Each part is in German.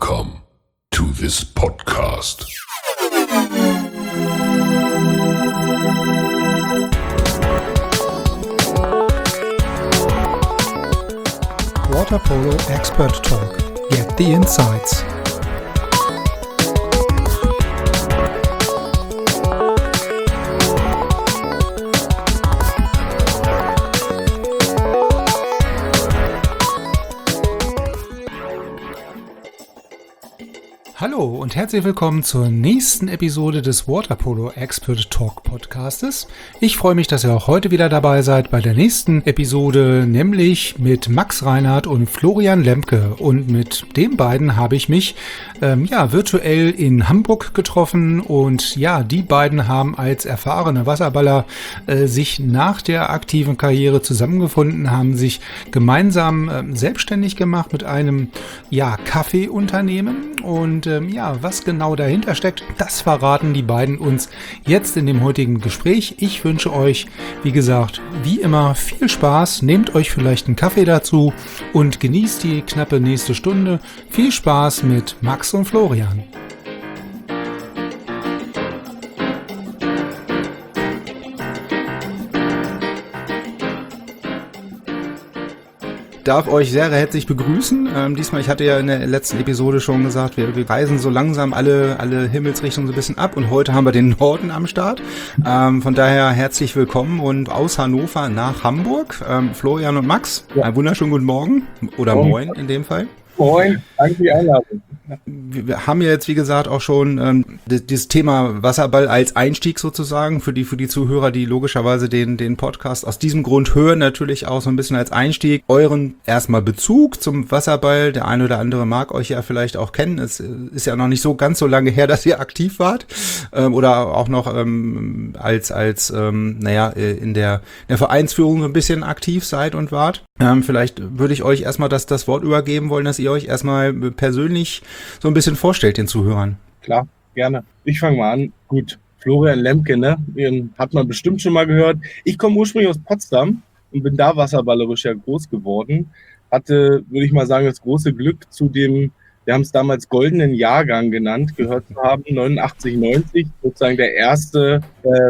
Welcome to this podcast. Water Polo Expert Talk. Get the insights. Hallo und herzlich willkommen zur nächsten Episode des Water Polo Expert Talk Podcastes. Ich freue mich, dass ihr auch heute wieder dabei seid bei der nächsten Episode, nämlich mit Max Reinhardt und Florian Lemke. Und mit den beiden habe ich mich virtuell in Hamburg getroffen. Und ja, die beiden haben als erfahrene Wasserballer sich nach der aktiven Karriere zusammengefunden, haben sich gemeinsam selbstständig gemacht mit einem Kaffeeunternehmen. Und was genau dahinter steckt, das verraten die beiden uns jetzt in dem heutigen Gespräch. Ich wünsche euch, wie gesagt, wie immer viel Spaß. Nehmt euch vielleicht einen Kaffee dazu und genießt die knappe nächste Stunde. Viel Spaß mit Max und Florian. Darf euch sehr herzlich begrüßen. Diesmal, ich hatte ja in der letzten Episode schon gesagt, wir reisen so langsam alle Himmelsrichtungen so ein bisschen ab und heute haben wir den Norden am Start. Von daher herzlich willkommen und aus Hannover nach Hamburg. Florian und Max, einen wunderschönen guten Morgen oder Moin in dem Fall. Moin, danke für die Einladung. Wir haben ja jetzt, wie gesagt, auch schon dieses Thema Wasserball als Einstieg sozusagen für die Zuhörer, die logischerweise den Podcast aus diesem Grund hören, natürlich auch so ein bisschen als Einstieg. Euren erstmal Bezug zum Wasserball. Der eine oder andere mag euch ja vielleicht auch kennen. Es ist ja noch nicht so ganz so lange her, dass ihr aktiv wart oder auch noch in der Vereinsführung so ein bisschen aktiv seid und wart. Vielleicht würde ich euch erstmal das Wort übergeben wollen, dass ihr euch erstmal persönlich so ein bisschen vorstellt den Zuhörern. Klar, gerne. Ich fange mal an. Gut, Florian Lemke, Den hat man bestimmt schon mal gehört. Ich komme ursprünglich aus Potsdam und bin da wasserballerisch ja groß geworden. Hatte, würde ich mal sagen, das große Glück zu dem, wir haben es damals goldenen Jahrgang genannt, gehört zu haben, 89, 90, sozusagen der erste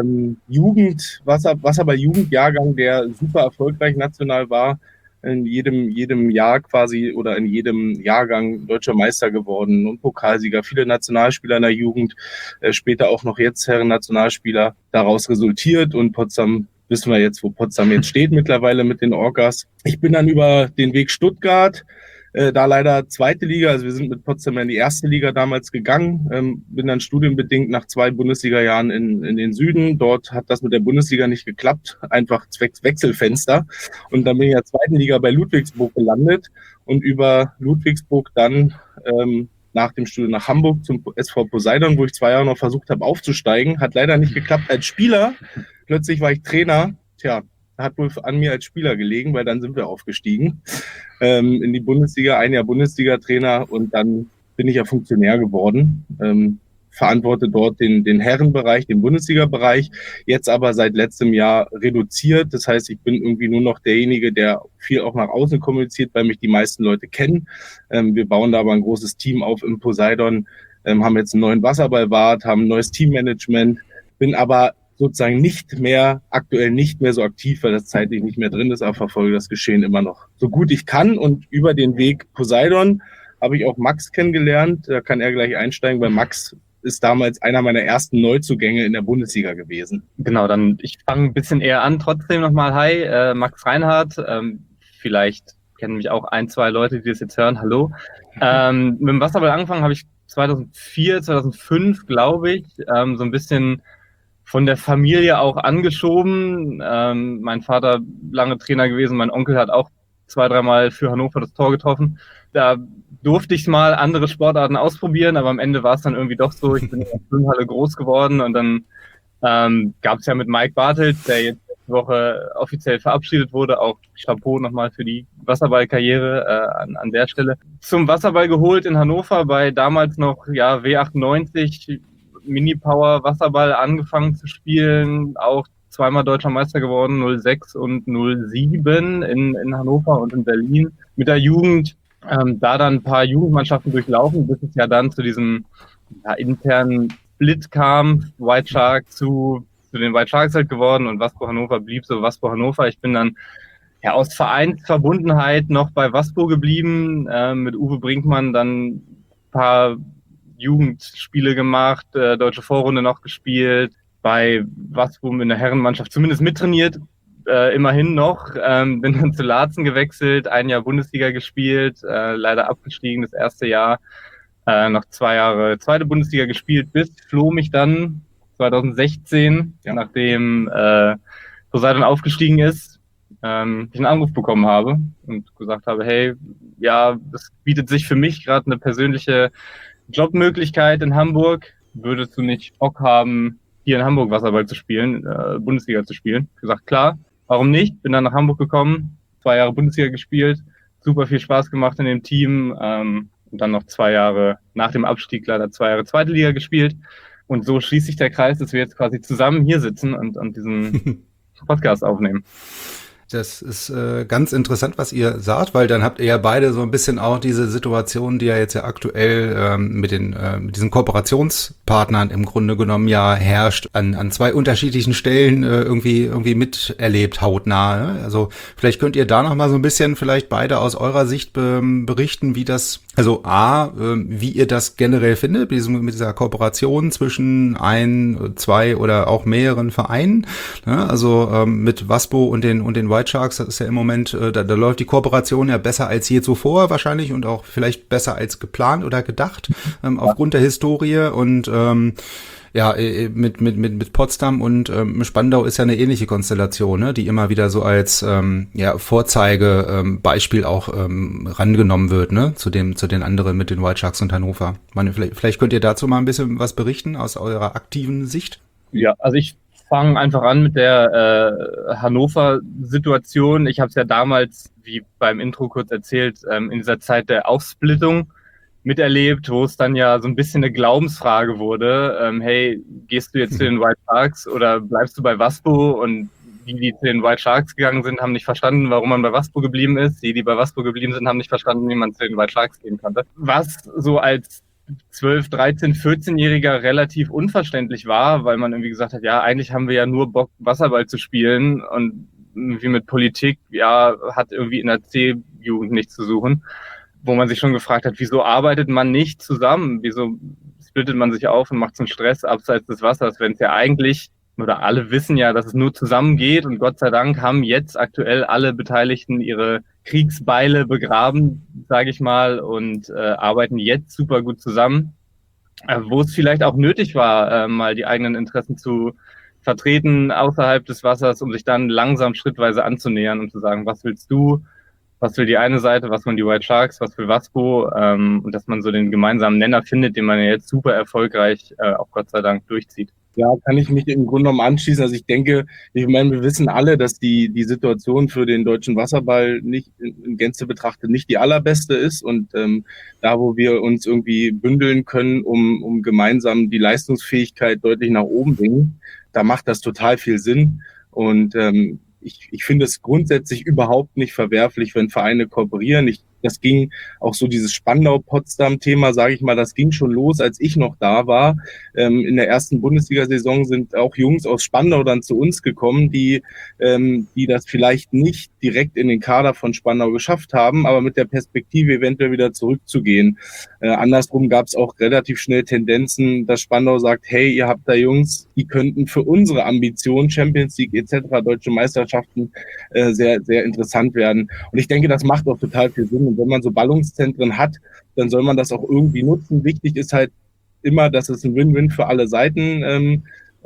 Wasserball-Jugendjahrgang, der super erfolgreich national war. In jedem Jahr quasi oder in jedem Jahrgang deutscher Meister geworden und Pokalsieger, viele Nationalspieler in der Jugend, später auch noch jetzt Herren-Nationalspieler daraus resultiert und Potsdam, wissen wir jetzt, wo Potsdam jetzt steht mittlerweile mit den Orcas. Ich bin dann über den Weg Stuttgart, da leider zweite Liga, also wir sind mit Potsdam in die erste Liga damals gegangen, bin dann studienbedingt nach 2 Bundesliga-Jahren in den Süden. Dort hat das mit der Bundesliga nicht geklappt, einfach zwecks Wechselfenster. Und dann bin ich in der zweiten Liga bei Ludwigsburg gelandet und über Ludwigsburg dann nach dem Studium nach Hamburg zum SV Poseidon, wo ich 2 Jahre noch versucht habe aufzusteigen. Hat leider nicht geklappt als Spieler. Plötzlich war ich Trainer. Hat wohl an mir als Spieler gelegen, weil dann sind wir aufgestiegen in die Bundesliga, ein Jahr Bundesliga-Trainer und dann bin ich ja Funktionär geworden, verantworte dort den Herrenbereich, den Bundesliga-Bereich, jetzt aber seit letztem Jahr reduziert, das heißt, ich bin irgendwie nur noch derjenige, der viel auch nach außen kommuniziert, weil mich die meisten Leute kennen. Wir bauen da aber ein großes Team auf im Poseidon, haben jetzt einen neuen Wasserballwart, haben ein neues Teammanagement, bin aber sozusagen aktuell nicht mehr so aktiv, weil das zeitlich nicht mehr drin ist, aber verfolge das Geschehen immer noch so gut ich kann. Und über den Weg Poseidon habe ich auch Max kennengelernt. Da kann er gleich einsteigen, weil Max ist damals einer meiner ersten Neuzugänge in der Bundesliga gewesen. Genau, dann ich fange ein bisschen eher an. Trotzdem nochmal, hi, Max Reinhardt. Vielleicht kennen mich auch 1, 2 Leute, die das jetzt hören. Hallo. Mit dem Wasserball angefangen habe ich 2004, 2005, glaube ich, so ein bisschen von der Familie auch angeschoben. Mein Vater lange Trainer gewesen, mein Onkel hat auch 2, 3 Mal für Hannover das Tor getroffen. Da durfte ich mal andere Sportarten ausprobieren, aber am Ende war es dann irgendwie doch so, ich bin in der Schwimmhalle groß geworden und dann gab es ja mit Mike Bartels, der jetzt letzte Woche offiziell verabschiedet wurde, auch Chapeau nochmal für die Wasserballkarriere an der Stelle. Zum Wasserball geholt in Hannover bei damals noch W98, Mini-Power Wasserball angefangen zu spielen, auch 2-mal Deutscher Meister geworden, 06 und 07 in Hannover und in Berlin. Mit der Jugend Da dann ein paar Jugendmannschaften durchlaufen, bis es ja dann zu diesem internen Split kam, White Shark zu den White Sharks halt geworden und Waspo Hannover blieb so Waspo Hannover. Ich bin dann ja aus Vereinsverbundenheit noch bei Waspo geblieben, mit Uwe Brinkmann dann ein paar Jugendspiele gemacht, deutsche Vorrunde noch gespielt, bei Waspo in der Herrenmannschaft zumindest mittrainiert, immerhin noch, bin dann zu Laatzen gewechselt, ein Jahr Bundesliga gespielt, leider abgestiegen das erste Jahr, noch 2 Jahre zweite Bundesliga gespielt, bis Flo mich dann 2016, nachdem Poseidon aufgestiegen ist, ich einen Anruf bekommen habe und gesagt habe, hey, ja, das bietet sich für mich gerade eine persönliche Jobmöglichkeit in Hamburg. Würdest du nicht Bock haben, hier in Hamburg Wasserball zu spielen, Bundesliga zu spielen? Ich gesagt, klar, warum nicht? Bin dann nach Hamburg gekommen, 2 Jahre Bundesliga gespielt, super viel Spaß gemacht in dem Team und dann noch 2 Jahre nach dem Abstieg leider 2 Jahre zweite Liga gespielt. Und so schließt sich der Kreis, dass wir jetzt quasi zusammen hier sitzen und diesen Podcast aufnehmen. Das ist ganz interessant, was ihr sagt, weil dann habt ihr ja beide so ein bisschen auch diese Situation, die ja jetzt ja aktuell mit diesen Kooperationspartnern im Grunde genommen ja herrscht, an 2 unterschiedlichen Stellen irgendwie miterlebt, hautnah. Ne? Also vielleicht könnt ihr da noch mal so ein bisschen vielleicht beide aus eurer Sicht berichten, wie das, also wie ihr das generell findet, mit dieser Kooperation zwischen 1, 2 oder auch mehreren Vereinen. Ne? Also mit Waspo und den White Sharks, das ist ja im Moment, da läuft die Kooperation ja besser als je zuvor wahrscheinlich und auch vielleicht besser als geplant oder gedacht, aufgrund der Historie und mit Potsdam und Spandau ist ja eine ähnliche Konstellation, ne, die immer wieder so als Vorzeigebeispiel auch rangenommen wird, ne, zu den anderen mit den White Sharks und Hannover. Vielleicht könnt ihr dazu mal ein bisschen was berichten aus eurer aktiven Sicht? Ja, also ich fange einfach an mit der Hannover-Situation. Ich habe es ja damals, wie beim Intro kurz erzählt, in dieser Zeit der Aufsplittung miterlebt, wo es dann ja so ein bisschen eine Glaubensfrage wurde. Hey, gehst du jetzt zu den White Sharks oder bleibst du bei Waspo? Und die zu den White Sharks gegangen sind, haben nicht verstanden, warum man bei Waspo geblieben ist. Die bei Waspo geblieben sind, haben nicht verstanden, wie man zu den White Sharks gehen konnte. Was so als 12, 13, 14-Jähriger relativ unverständlich war, weil man irgendwie gesagt hat, ja, eigentlich haben wir ja nur Bock, Wasserball zu spielen und wie mit Politik, ja, hat irgendwie in der C-Jugend nichts zu suchen, wo man sich schon gefragt hat, wieso arbeitet man nicht zusammen? Wieso splittet man sich auf und macht so einen Stress abseits des Wassers, wenn es ja eigentlich, oder alle wissen ja, dass es nur zusammen geht und Gott sei Dank haben jetzt aktuell alle Beteiligten ihre Kriegsbeile begraben, sage ich mal, und arbeiten jetzt super gut zusammen, wo es vielleicht auch nötig war, mal die eigenen Interessen zu vertreten außerhalb des Wassers, um sich dann langsam schrittweise anzunähern und zu sagen, was willst du, was will die eine Seite, was wollen die White Sharks, was will Waspo, und dass man so den gemeinsamen Nenner findet, den man ja jetzt super erfolgreich, auch Gott sei Dank, durchzieht. Ja, kann ich mich im Grunde genommen anschließen. Also ich meine, wir wissen alle, dass die Situation für den deutschen Wasserball nicht in Gänze betrachtet nicht die allerbeste ist. Und da, wo wir uns irgendwie bündeln können, um gemeinsam die Leistungsfähigkeit deutlich nach oben bringen, da macht das total viel Sinn. Und ich finde es grundsätzlich überhaupt nicht verwerflich, wenn Vereine kooperieren. Das ging auch so dieses Spandau-Potsdam-Thema, sage ich mal, das ging schon los, als ich noch da war. In der ersten Bundesliga-Saison sind auch Jungs aus Spandau dann zu uns gekommen, die das vielleicht nicht direkt in den Kader von Spandau geschafft haben, aber mit der Perspektive eventuell wieder zurückzugehen. Andersrum gab es auch relativ schnell Tendenzen, dass Spandau sagt, hey, ihr habt da Jungs, die könnten für unsere Ambitionen, Champions League etc., deutsche Meisterschaften sehr, sehr interessant werden. Und ich denke, das macht auch total viel Sinn. Und wenn man so Ballungszentren hat, dann soll man das auch irgendwie nutzen. Wichtig ist halt immer, dass es ein Win-Win für alle Seiten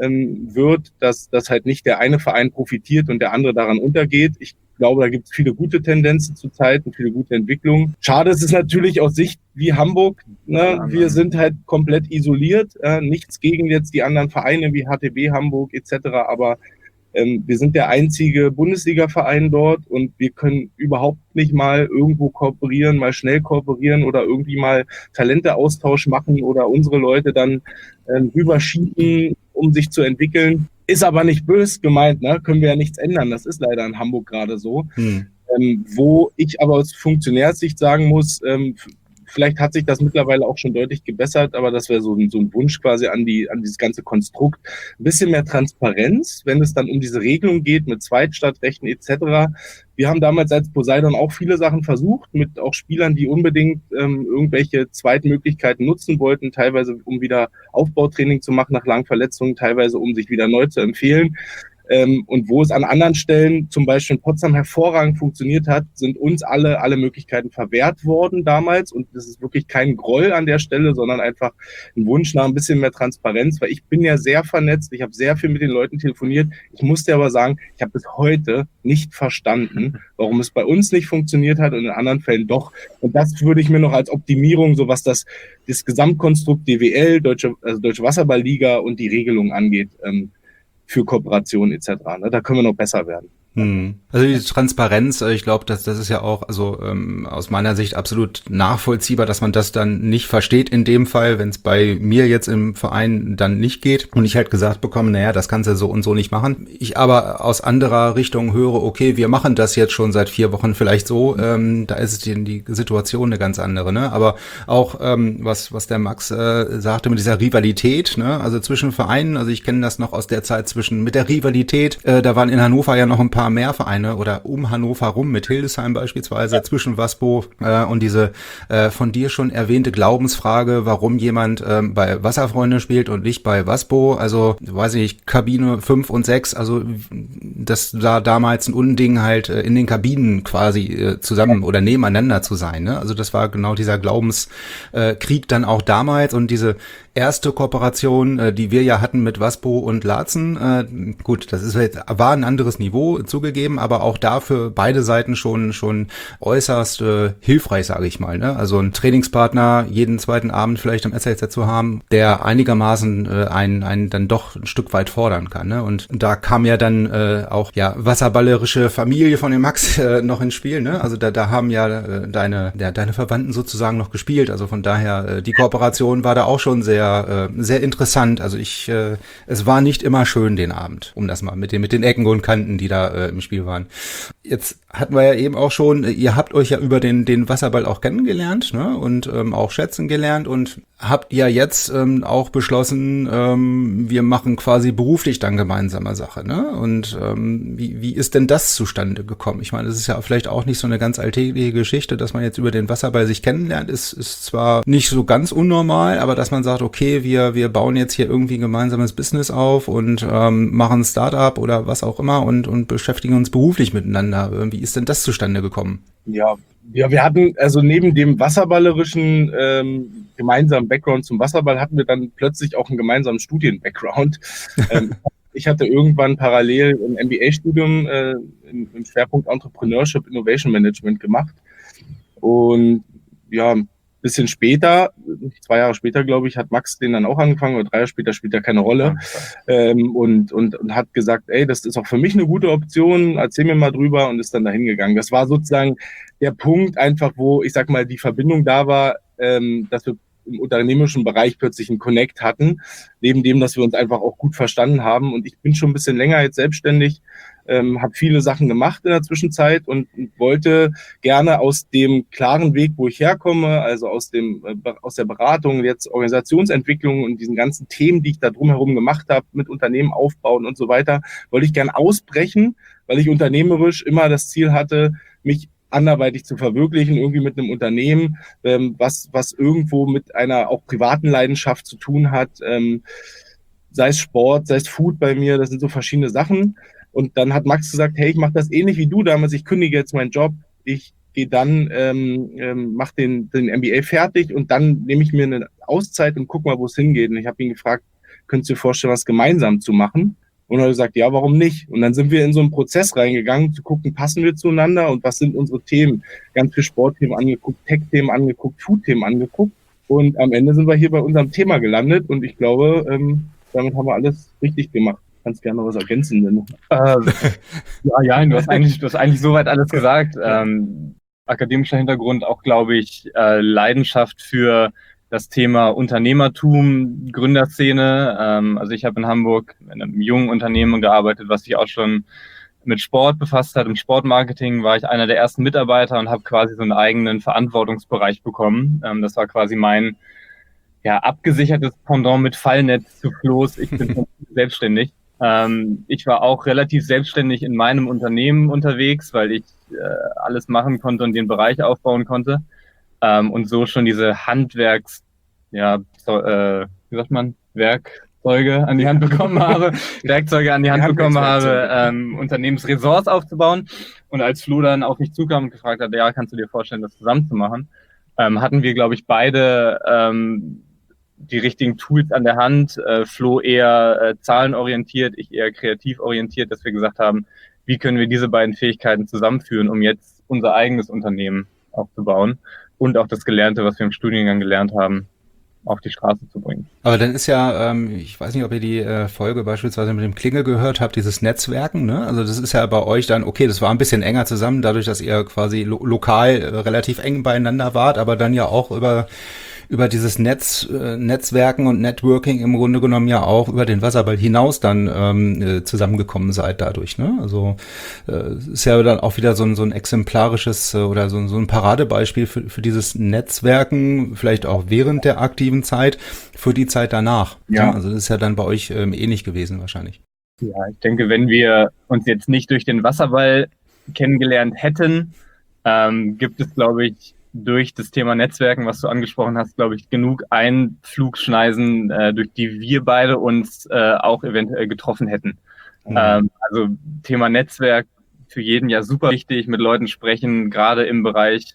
wird, dass halt nicht der eine Verein profitiert und der andere daran untergeht. Ich glaube, da gibt es viele gute Tendenzen zurzeit und viele gute Entwicklungen. Schade ist es natürlich aus Sicht wie Hamburg. Ne? Wir sind halt komplett isoliert. Nichts gegen jetzt die anderen Vereine wie HTB Hamburg etc., aber wir sind der einzige Bundesliga-Verein dort und wir können überhaupt nicht mal irgendwo kooperieren, mal schnell kooperieren oder irgendwie mal Talenteaustausch machen oder unsere Leute dann rüberschieben, um sich zu entwickeln. Ist aber nicht böse gemeint, ne? Können wir ja nichts ändern. Das ist leider in Hamburg gerade so. Wo ich aber aus Funktionärssicht sagen muss, vielleicht hat sich das mittlerweile auch schon deutlich gebessert, aber das wäre so ein Wunsch quasi an dieses ganze Konstrukt. Ein bisschen mehr Transparenz, wenn es dann um diese Regelung geht mit Zweitstadtrechten etc. Wir haben damals als Poseidon auch viele Sachen versucht, mit auch Spielern, die unbedingt irgendwelche Zweitmöglichkeiten nutzen wollten, teilweise um wieder Aufbautraining zu machen nach langen Verletzungen, teilweise um sich wieder neu zu empfehlen. Und wo es an anderen Stellen, zum Beispiel in Potsdam, hervorragend funktioniert hat, sind uns alle Möglichkeiten verwehrt worden damals. Und das ist wirklich kein Groll an der Stelle, sondern einfach ein Wunsch nach ein bisschen mehr Transparenz, weil ich bin ja sehr vernetzt, ich habe sehr viel mit den Leuten telefoniert. Ich muss dir aber sagen, ich habe bis heute nicht verstanden, warum es bei uns nicht funktioniert hat und in anderen Fällen doch. Und das würde ich mir noch als Optimierung, so was das Gesamtkonstrukt DWL, Deutsche Wasserballliga und die Regelung angeht, für Kooperation etc. Ne? Da können wir noch besser werden. Also die Transparenz, ich glaube, das ist ja auch aus meiner Sicht absolut nachvollziehbar, dass man das dann nicht versteht in dem Fall, wenn es bei mir jetzt im Verein dann nicht geht und ich halt gesagt bekomme, naja, das kannst du so und so nicht machen. Ich aber aus anderer Richtung höre, okay, wir machen das jetzt schon seit 4 Wochen vielleicht so, da ist die Situation eine ganz andere, ne? Aber auch was der Max sagte mit dieser Rivalität, ne? Also zwischen Vereinen, also ich kenne das noch aus der Zeit mit der Rivalität, da waren in Hannover ja noch ein paar mehr Vereine oder um Hannover rum, mit Hildesheim beispielsweise, zwischen Waspo und diese von dir schon erwähnte Glaubensfrage, warum jemand bei Wasserfreunde spielt und nicht bei Waspo, also weiß ich nicht, Kabine 5 und 6, also das war damals ein Unding halt in den Kabinen quasi zusammen oder nebeneinander zu sein, ne? Also das war genau dieser Glaubenskrieg dann auch damals und diese erste Kooperation, die wir ja hatten mit Waspo und Laatzen, gut, war ein anderes Niveau zugegeben, aber auch dafür beide Seiten schon äußerst hilfreich, sage ich mal, ne? Also ein Trainingspartner jeden zweiten Abend vielleicht am SLZ zu haben, der einigermaßen einen dann doch ein Stück weit fordern kann, ne? Und da kam ja dann auch wasserballerische Familie von dem Max noch ins Spiel, ne? Also da haben ja deine Verwandten sozusagen noch gespielt, also von daher die Kooperation war da auch schon sehr interessant. Also es war nicht immer schön den Abend, um das mal mit den Ecken und Kanten, die da im Spiel waren. Jetzt hatten wir ja eben auch schon, ihr habt euch ja über den Wasserball auch kennengelernt, ne? Und auch schätzen gelernt und habt ja jetzt auch beschlossen, wir machen quasi beruflich dann gemeinsame Sache, ne? Und wie ist denn das zustande gekommen? Ich meine, das ist ja vielleicht auch nicht so eine ganz alltägliche Geschichte, dass man jetzt über den Wasserball sich kennenlernt, ist zwar nicht so ganz unnormal, aber dass man sagt, okay, wir bauen jetzt hier irgendwie ein gemeinsames Business auf und machen ein Startup oder was auch immer und beschäftigen uns beruflich miteinander. Wie ist denn das zustande gekommen? Ja, wir hatten, also neben dem wasserballerischen gemeinsamen Background zum Wasserball, hatten wir dann plötzlich auch einen gemeinsamen Studien-Background. Ich hatte irgendwann parallel ein MBA-Studium im Schwerpunkt Entrepreneurship Innovation Management gemacht. Und ja, ein bisschen später, 2 Jahre später, glaube ich, hat Max den dann auch angefangen, oder 3 Jahre später, spielt ja keine Rolle, und hat gesagt, ey, das ist auch für mich eine gute Option, erzähl mir mal drüber, und ist dann dahin gegangen. Das war sozusagen der Punkt einfach, wo, ich sag mal, die Verbindung da war, dass wir im unternehmerischen Bereich plötzlich einen Connect hatten, neben dem, dass wir uns einfach auch gut verstanden haben. Und ich bin schon ein bisschen länger jetzt selbstständig, habe viele Sachen gemacht in der Zwischenzeit und wollte gerne aus dem klaren Weg, wo ich herkomme, also aus der Beratung, jetzt Organisationsentwicklung und diesen ganzen Themen, die ich da drumherum gemacht habe, mit Unternehmen aufbauen und so weiter, wollte ich gerne ausbrechen, weil ich unternehmerisch immer das Ziel hatte, mich anderweitig zu verwirklichen, irgendwie mit einem Unternehmen, was irgendwo mit einer auch privaten Leidenschaft zu tun hat, sei es Sport, sei es Food bei mir, das sind so verschiedene Sachen. Und dann hat Max gesagt, hey, ich mache das ähnlich wie du damals, ich kündige jetzt meinen Job, ich gehe dann, mache den MBA fertig und dann nehme ich mir eine Auszeit und guck mal, wo es hingeht. Und ich habe ihn gefragt, könntest du dir vorstellen, was gemeinsam zu machen? Und er hat gesagt, ja, warum nicht? Und dann sind wir in so einen Prozess reingegangen, zu gucken, passen wir zueinander und was sind unsere Themen? Ganz viele Sportthemen angeguckt, Tech-Themen angeguckt, Food-Themen angeguckt. Und am Ende sind wir hier bei unserem Thema gelandet und ich glaube, damit haben wir alles richtig gemacht. Kannst gerne was ergänzen, wenn du. Ja, du hast eigentlich soweit alles gesagt. Akademischer Hintergrund, auch, glaube ich, Leidenschaft für das Thema Unternehmertum, Gründerszene. Also ich habe in Hamburg in einem jungen Unternehmen gearbeitet, was sich auch schon mit Sport befasst hat. Im Sportmarketing war ich einer der ersten Mitarbeiter und habe quasi so einen eigenen Verantwortungsbereich bekommen. Das war quasi mein abgesichertes Pendant mit Fallnetz zu Flo's. Ich bin selbstständig. Ich war auch relativ selbstständig in meinem Unternehmen unterwegs, weil ich alles machen konnte und den Bereich aufbauen konnte. Und so schon diese wie sagt man, Werkzeuge an die Hand bekommen habe, Unternehmensressorts aufzubauen. Und als Flo dann auf mich zukam und gefragt hat, ja, kannst du dir vorstellen, das zusammen zu machen, hatten wir, glaube ich, beide die richtigen Tools an der Hand. Flo eher zahlenorientiert, ich eher kreativ orientiert, dass wir gesagt haben, wie können wir diese beiden Fähigkeiten zusammenführen, um jetzt unser eigenes Unternehmen aufzubauen und auch das Gelernte, was wir im Studiengang gelernt haben, auf die Straße zu bringen. Aber dann ist ja, ich weiß nicht, ob ihr die Folge beispielsweise mit dem Klingel gehört habt, dieses Netzwerken, ne? Also das ist ja bei euch dann, okay, das war ein bisschen enger zusammen, dadurch, dass ihr quasi lokal relativ eng beieinander wart, aber dann ja auch über dieses Netzwerken und Networking im Grunde genommen ja auch über den Wasserball hinaus dann zusammengekommen seid dadurch, ne? Also ist ja dann auch wieder so ein exemplarisches oder so ein Paradebeispiel für dieses Netzwerken, vielleicht auch während der aktiven Zeit, für die Zeit danach. Ja. Also das ist ja dann bei euch ähnlich gewesen wahrscheinlich. Ja, ich denke, wenn wir uns jetzt nicht durch den Wasserball kennengelernt hätten, gibt es, glaube ich, durch das Thema Netzwerken, was du angesprochen hast, glaube ich, genug Einflugschneisen, durch die wir beide uns auch eventuell getroffen hätten. Also Thema Netzwerk für jeden ja super wichtig, mit Leuten sprechen, gerade im Bereich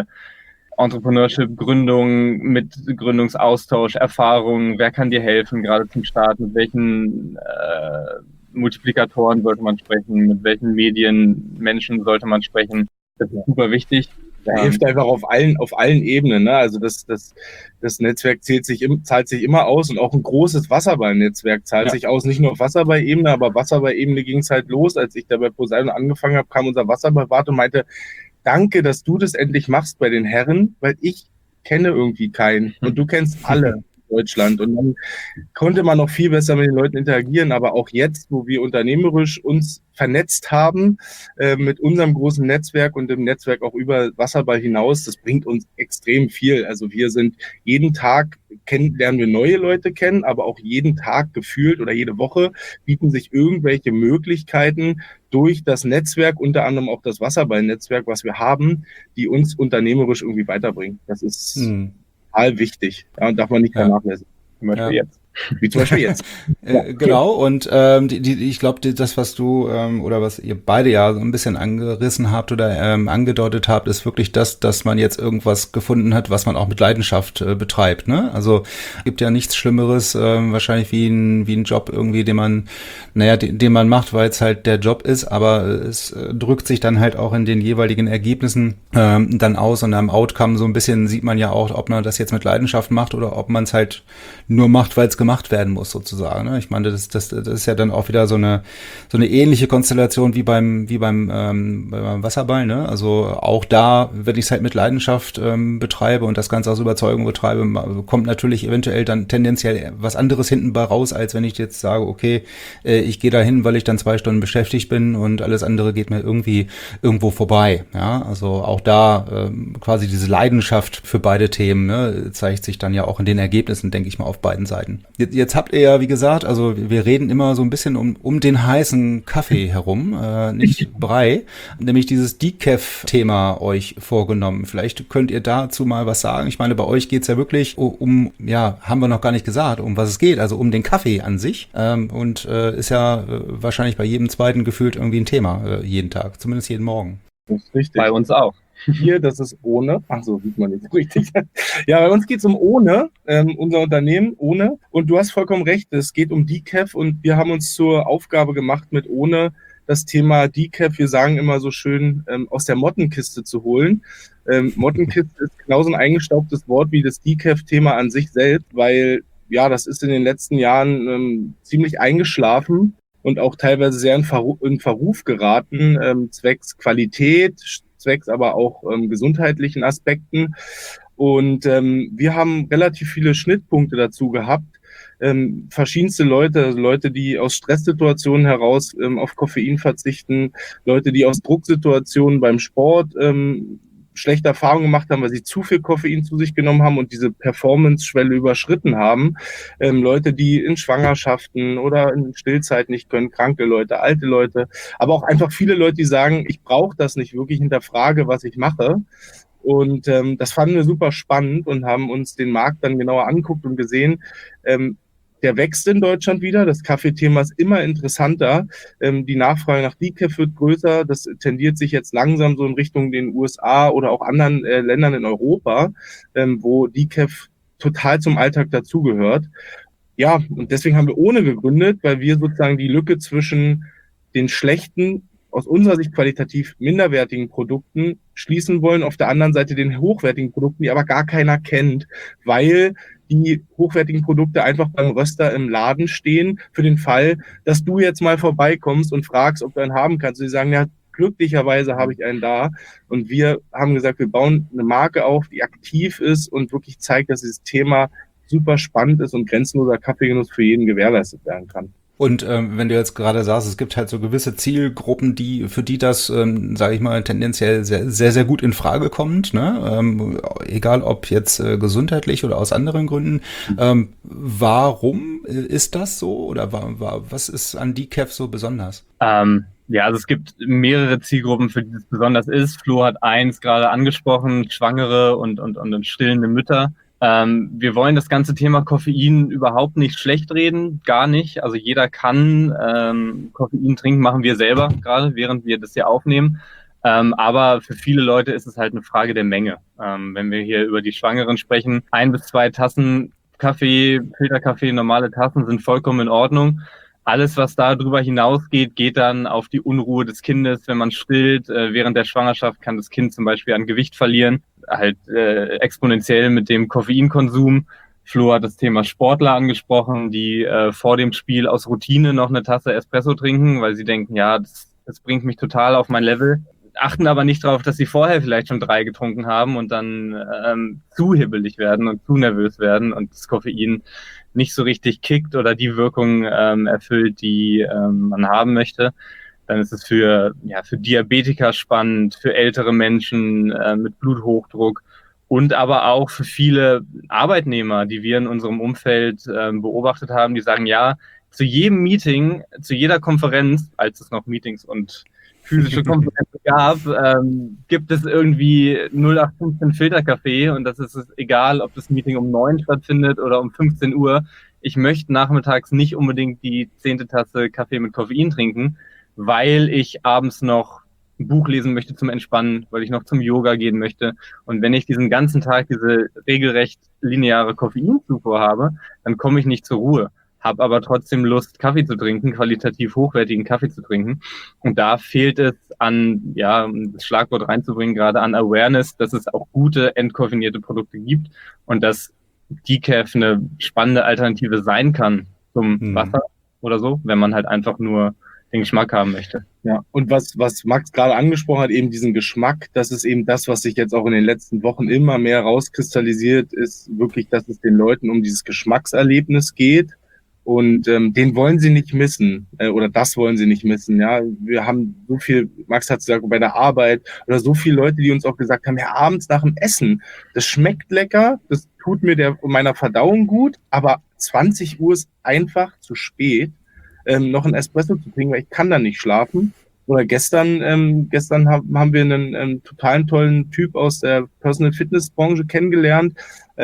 Entrepreneurship, Gründung, mit Gründungsaustausch, Erfahrungen, wer kann dir helfen, gerade zum Start, mit welchen Multiplikatoren sollte man sprechen, mit welchen Medienmenschen sollte man sprechen. Das ist super wichtig. Da hilft einfach auf allen Ebenen, ne? Also das Netzwerk zahlt sich immer aus, und auch ein großes Wasserball-Netzwerk zahlt sich aus, nicht nur auf Wasserball-Ebene, aber auf Wasserball-Ebene ging es halt los. Als ich da bei Poseidon angefangen habe, kam unser Wasserballwart und meinte, danke, dass du das endlich machst bei den Herren, weil ich kenne irgendwie keinen und du kennst alle in Deutschland. Und dann konnte man noch viel besser mit den Leuten interagieren, aber auch jetzt, wo wir unternehmerisch uns vernetzt haben mit unserem großen Netzwerk und dem Netzwerk auch über Wasserball hinaus, das bringt uns extrem viel. Also wir sind jeden Tag lernen wir neue Leute kennen, aber auch jeden Tag gefühlt oder jede Woche bieten sich irgendwelche Möglichkeiten durch das Netzwerk, unter anderem auch das Wasserball-Netzwerk, was wir haben, die uns unternehmerisch irgendwie weiterbringen. Das ist total wichtig, ja, und darf man nicht vernachlässigen. Zum Beispiel jetzt. Wie zum Beispiel jetzt. Genau, und ich glaube, das, was du oder was ihr beide ja so ein bisschen angerissen habt oder angedeutet habt, ist wirklich das, dass man jetzt irgendwas gefunden hat, was man auch mit Leidenschaft betreibt, ne? Also gibt ja nichts Schlimmeres wahrscheinlich wie ein Job irgendwie, den man macht, weil es halt der Job ist, aber es drückt sich dann halt auch in den jeweiligen Ergebnissen dann aus, und am Outcome so ein bisschen sieht man ja auch, ob man das jetzt mit Leidenschaft macht oder ob man es halt nur macht, weil es gemacht werden muss sozusagen. Ne? Ich meine, das ist ja dann auch wieder so eine ähnliche Konstellation wie beim Wasserball. Ne? Also auch da, wenn ich es halt mit Leidenschaft betreibe und das Ganze aus Überzeugung betreibe, kommt natürlich eventuell dann tendenziell was anderes hinten bei raus, als wenn ich jetzt sage, okay, ich gehe da hin, weil ich dann 2 Stunden beschäftigt bin und alles andere geht mir irgendwie irgendwo vorbei. Ja, also auch da quasi diese Leidenschaft für beide Themen, ne, zeigt sich dann ja auch in den Ergebnissen, denke ich mal, auf beiden Seiten. Jetzt habt ihr ja, wie gesagt, also wir reden immer so ein bisschen um den heißen Kaffee herum, nicht Brei, nämlich dieses Decaf-Thema euch vorgenommen. Vielleicht könnt ihr dazu mal was sagen. Ich meine, bei euch geht's ja wirklich haben wir noch gar nicht gesagt, um was es geht, also um den Kaffee an sich, und ist ja wahrscheinlich bei jedem zweiten gefühlt irgendwie ein Thema, jeden Tag, zumindest jeden Morgen. Das ist richtig. Bei uns auch. Hier, das ist Ohne. Ach so, sieht man nicht so richtig. Ja, bei uns geht es um Ohne, unser Unternehmen Ohne. Und du hast vollkommen recht, es geht um Decaf, und wir haben uns zur Aufgabe gemacht, mit Ohne das Thema Decaf, wir sagen immer so schön, aus der Mottenkiste zu holen. Mottenkiste ist genauso ein eingestaubtes Wort wie das Decaf-Thema an sich selbst, weil ja, das ist in den letzten Jahren ziemlich eingeschlafen und auch teilweise sehr in Verruf geraten, zwecks Qualität, zwecks aber auch gesundheitlichen Aspekten. Und wir haben relativ viele Schnittpunkte dazu gehabt, verschiedenste Leute, also Leute, die aus Stresssituationen heraus auf Koffein verzichten, Leute, die aus Drucksituationen beim Sport schlechte Erfahrungen gemacht haben, weil sie zu viel Koffein zu sich genommen haben und diese Performance-Schwelle überschritten haben. Leute, die in Schwangerschaften oder in Stillzeit nicht können, kranke Leute, alte Leute, aber auch einfach viele Leute, die sagen, ich brauche das nicht wirklich, hinterfrage, was ich mache. Und das fanden wir super spannend und haben uns den Markt dann genauer angeguckt und gesehen, der wächst in Deutschland wieder. Das Kaffeethema ist immer interessanter. Die Nachfrage nach Decaf wird größer. Das tendiert sich jetzt langsam so in Richtung den USA oder auch anderen Ländern in Europa, wo Decaf total zum Alltag dazugehört. Ja, und deswegen haben wir ohne gegründet, weil wir sozusagen die Lücke zwischen den schlechten, aus unserer Sicht qualitativ minderwertigen Produkten schließen wollen, auf der anderen Seite den hochwertigen Produkten, die aber gar keiner kennt, weil die hochwertigen Produkte einfach beim Röster im Laden stehen, für den Fall, dass du jetzt mal vorbeikommst und fragst, ob du einen haben kannst. Und die sagen, ja, glücklicherweise habe ich einen da. Und wir haben gesagt, wir bauen eine Marke auf, die aktiv ist und wirklich zeigt, dass dieses Thema super spannend ist und grenzenloser Kaffeegenuss für jeden gewährleistet werden kann. Und wenn du jetzt gerade sagst, es gibt halt so gewisse Zielgruppen, für die das, sage ich mal, tendenziell sehr, sehr, sehr gut in Frage kommt, ne? Egal ob jetzt gesundheitlich oder aus anderen Gründen. Warum ist das so oder was ist an Decaf so besonders? Ja, also es gibt mehrere Zielgruppen, für die es besonders ist. Flo hat eins gerade angesprochen, Schwangere und stillende Mütter. Wir wollen das ganze Thema Koffein überhaupt nicht schlecht reden, gar nicht. Also jeder kann Koffein trinken, machen wir selber gerade, während wir das hier aufnehmen. Aber für viele Leute ist es halt eine Frage der Menge. Wenn wir hier über die Schwangeren sprechen, 1 bis 2 Tassen Kaffee, Filterkaffee, normale Tassen sind vollkommen in Ordnung. Alles, was da drüber hinausgeht, geht dann auf die Unruhe des Kindes. Wenn man stillt, während der Schwangerschaft kann das Kind zum Beispiel an Gewicht verlieren, halt exponentiell mit dem Koffeinkonsum. Flo hat das Thema Sportler angesprochen, die vor dem Spiel aus Routine noch eine Tasse Espresso trinken, weil sie denken, ja, das bringt mich total auf mein Level. Achten aber nicht darauf, dass sie vorher vielleicht schon 3 getrunken haben und dann zu hibbelig werden und zu nervös werden und das Koffein nicht so richtig kickt oder die Wirkung erfüllt, die man haben möchte. Dann ist es für Diabetiker spannend, für ältere Menschen mit Bluthochdruck und aber auch für viele Arbeitnehmer, die wir in unserem Umfeld beobachtet haben, die sagen, ja, zu jedem Meeting, zu jeder Konferenz, als es noch Meetings und physische Konferenzen gab, gibt es irgendwie 0815 Filterkaffee und das ist egal, ob das Meeting um 9 stattfindet oder um 15 Uhr. Ich möchte nachmittags nicht unbedingt die 10. Tasse Kaffee mit Koffein trinken, weil ich abends noch ein Buch lesen möchte zum Entspannen, weil ich noch zum Yoga gehen möchte. Und wenn ich diesen ganzen Tag diese regelrecht lineare Koffeinzufuhr habe, dann komme ich nicht zur Ruhe. Habe aber trotzdem Lust, Kaffee zu trinken, qualitativ hochwertigen Kaffee zu trinken. Und da fehlt es an, um das Schlagwort reinzubringen, gerade an Awareness, dass es auch gute entkoffeinierte Produkte gibt und dass Decaf eine spannende Alternative sein kann zum Wasser oder so, wenn man halt einfach nur den Geschmack haben möchte. Ja, und was Max gerade angesprochen hat, eben diesen Geschmack, das ist eben das, was sich jetzt auch in den letzten Wochen immer mehr rauskristallisiert, ist wirklich, dass es den Leuten um dieses Geschmackserlebnis geht. Und den wollen sie nicht missen oder das wollen sie nicht missen. Ja, wir haben so viel, Max hat gesagt, bei der Arbeit oder so viele Leute, die uns auch gesagt haben, ja, abends nach dem Essen, das schmeckt lecker, das tut mir meiner Verdauung gut, aber 20 Uhr ist einfach zu spät, noch ein Espresso zu trinken, weil ich kann dann nicht schlafen. Oder gestern haben wir einen totalen tollen Typ aus der Personal Fitness Branche kennengelernt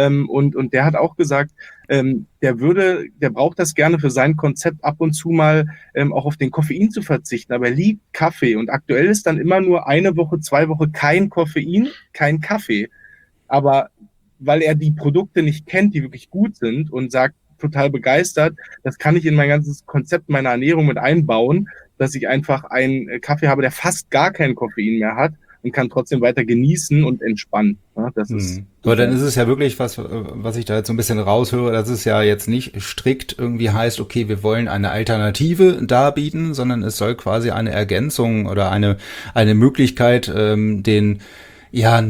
und der hat auch gesagt, der braucht das gerne für sein Konzept ab und zu mal auch auf den Koffein zu verzichten, aber er liebt Kaffee und aktuell ist dann immer nur 1 Woche, 2 Wochen kein Koffein, kein Kaffee, aber weil er die Produkte nicht kennt, die wirklich gut sind und sagt, total begeistert, das kann ich in mein ganzes Konzept meiner Ernährung mit einbauen, dass ich einfach einen Kaffee habe, der fast gar kein Koffein mehr hat und kann trotzdem weiter genießen und entspannen. Ja, das ist. Aber dann ist es ja wirklich was ich da jetzt so ein bisschen raushöre, dass es ja jetzt nicht strikt irgendwie heißt, okay, wir wollen eine Alternative darbieten, sondern es soll quasi eine Ergänzung oder eine Möglichkeit, den ja,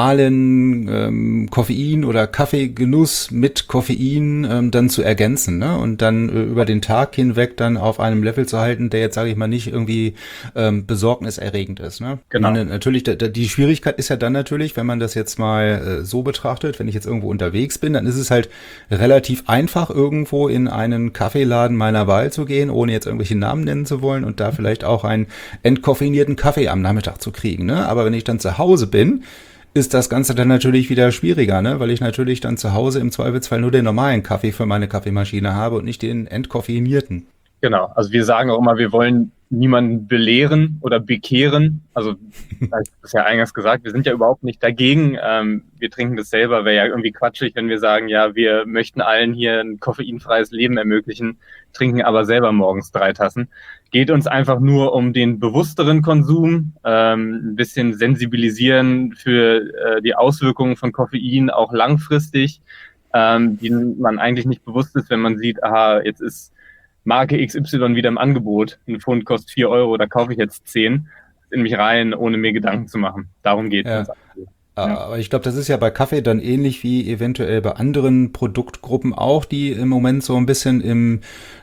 normalen Koffein oder Kaffeegenuss mit Koffein dann zu ergänzen, ne? Und dann über den Tag hinweg dann auf einem Level zu halten, der jetzt, sage ich mal, nicht irgendwie besorgniserregend ist, ne? Genau. Und natürlich, die Schwierigkeit ist ja dann natürlich, wenn man das jetzt mal so betrachtet, wenn ich jetzt irgendwo unterwegs bin, dann ist es halt relativ einfach, irgendwo in einen Kaffeeladen meiner Wahl zu gehen, ohne jetzt irgendwelche Namen nennen zu wollen und da vielleicht auch einen entkoffeinierten Kaffee am Nachmittag zu kriegen, ne? Aber wenn ich dann zu Hause bin, ist das Ganze dann natürlich wieder schwieriger, ne? Weil ich natürlich dann zu Hause im Zweifelsfall nur den normalen Kaffee für meine Kaffeemaschine habe und nicht den entkoffinierten. Genau, also wir sagen auch immer, wir wollen niemanden belehren oder bekehren. Also, das ist ja eingangs gesagt, wir sind ja überhaupt nicht dagegen. Wir trinken das selber, wäre ja irgendwie quatschig, wenn wir sagen, ja, wir möchten allen hier ein koffeinfreies Leben ermöglichen, trinken aber selber morgens 3 Tassen. Geht uns einfach nur um den bewussteren Konsum, ein bisschen sensibilisieren für die Auswirkungen von Koffein, auch langfristig, die man eigentlich nicht bewusst ist, wenn man sieht, aha, jetzt ist Marke XY wieder im Angebot. Ein Pfund kostet 4 Euro, da kaufe ich jetzt 10 in mich rein, ohne mir Gedanken zu machen. Darum geht es. Ja. Aber ich glaube, das ist ja bei Kaffee dann ähnlich wie eventuell bei anderen Produktgruppen auch, die im Moment so ein bisschen im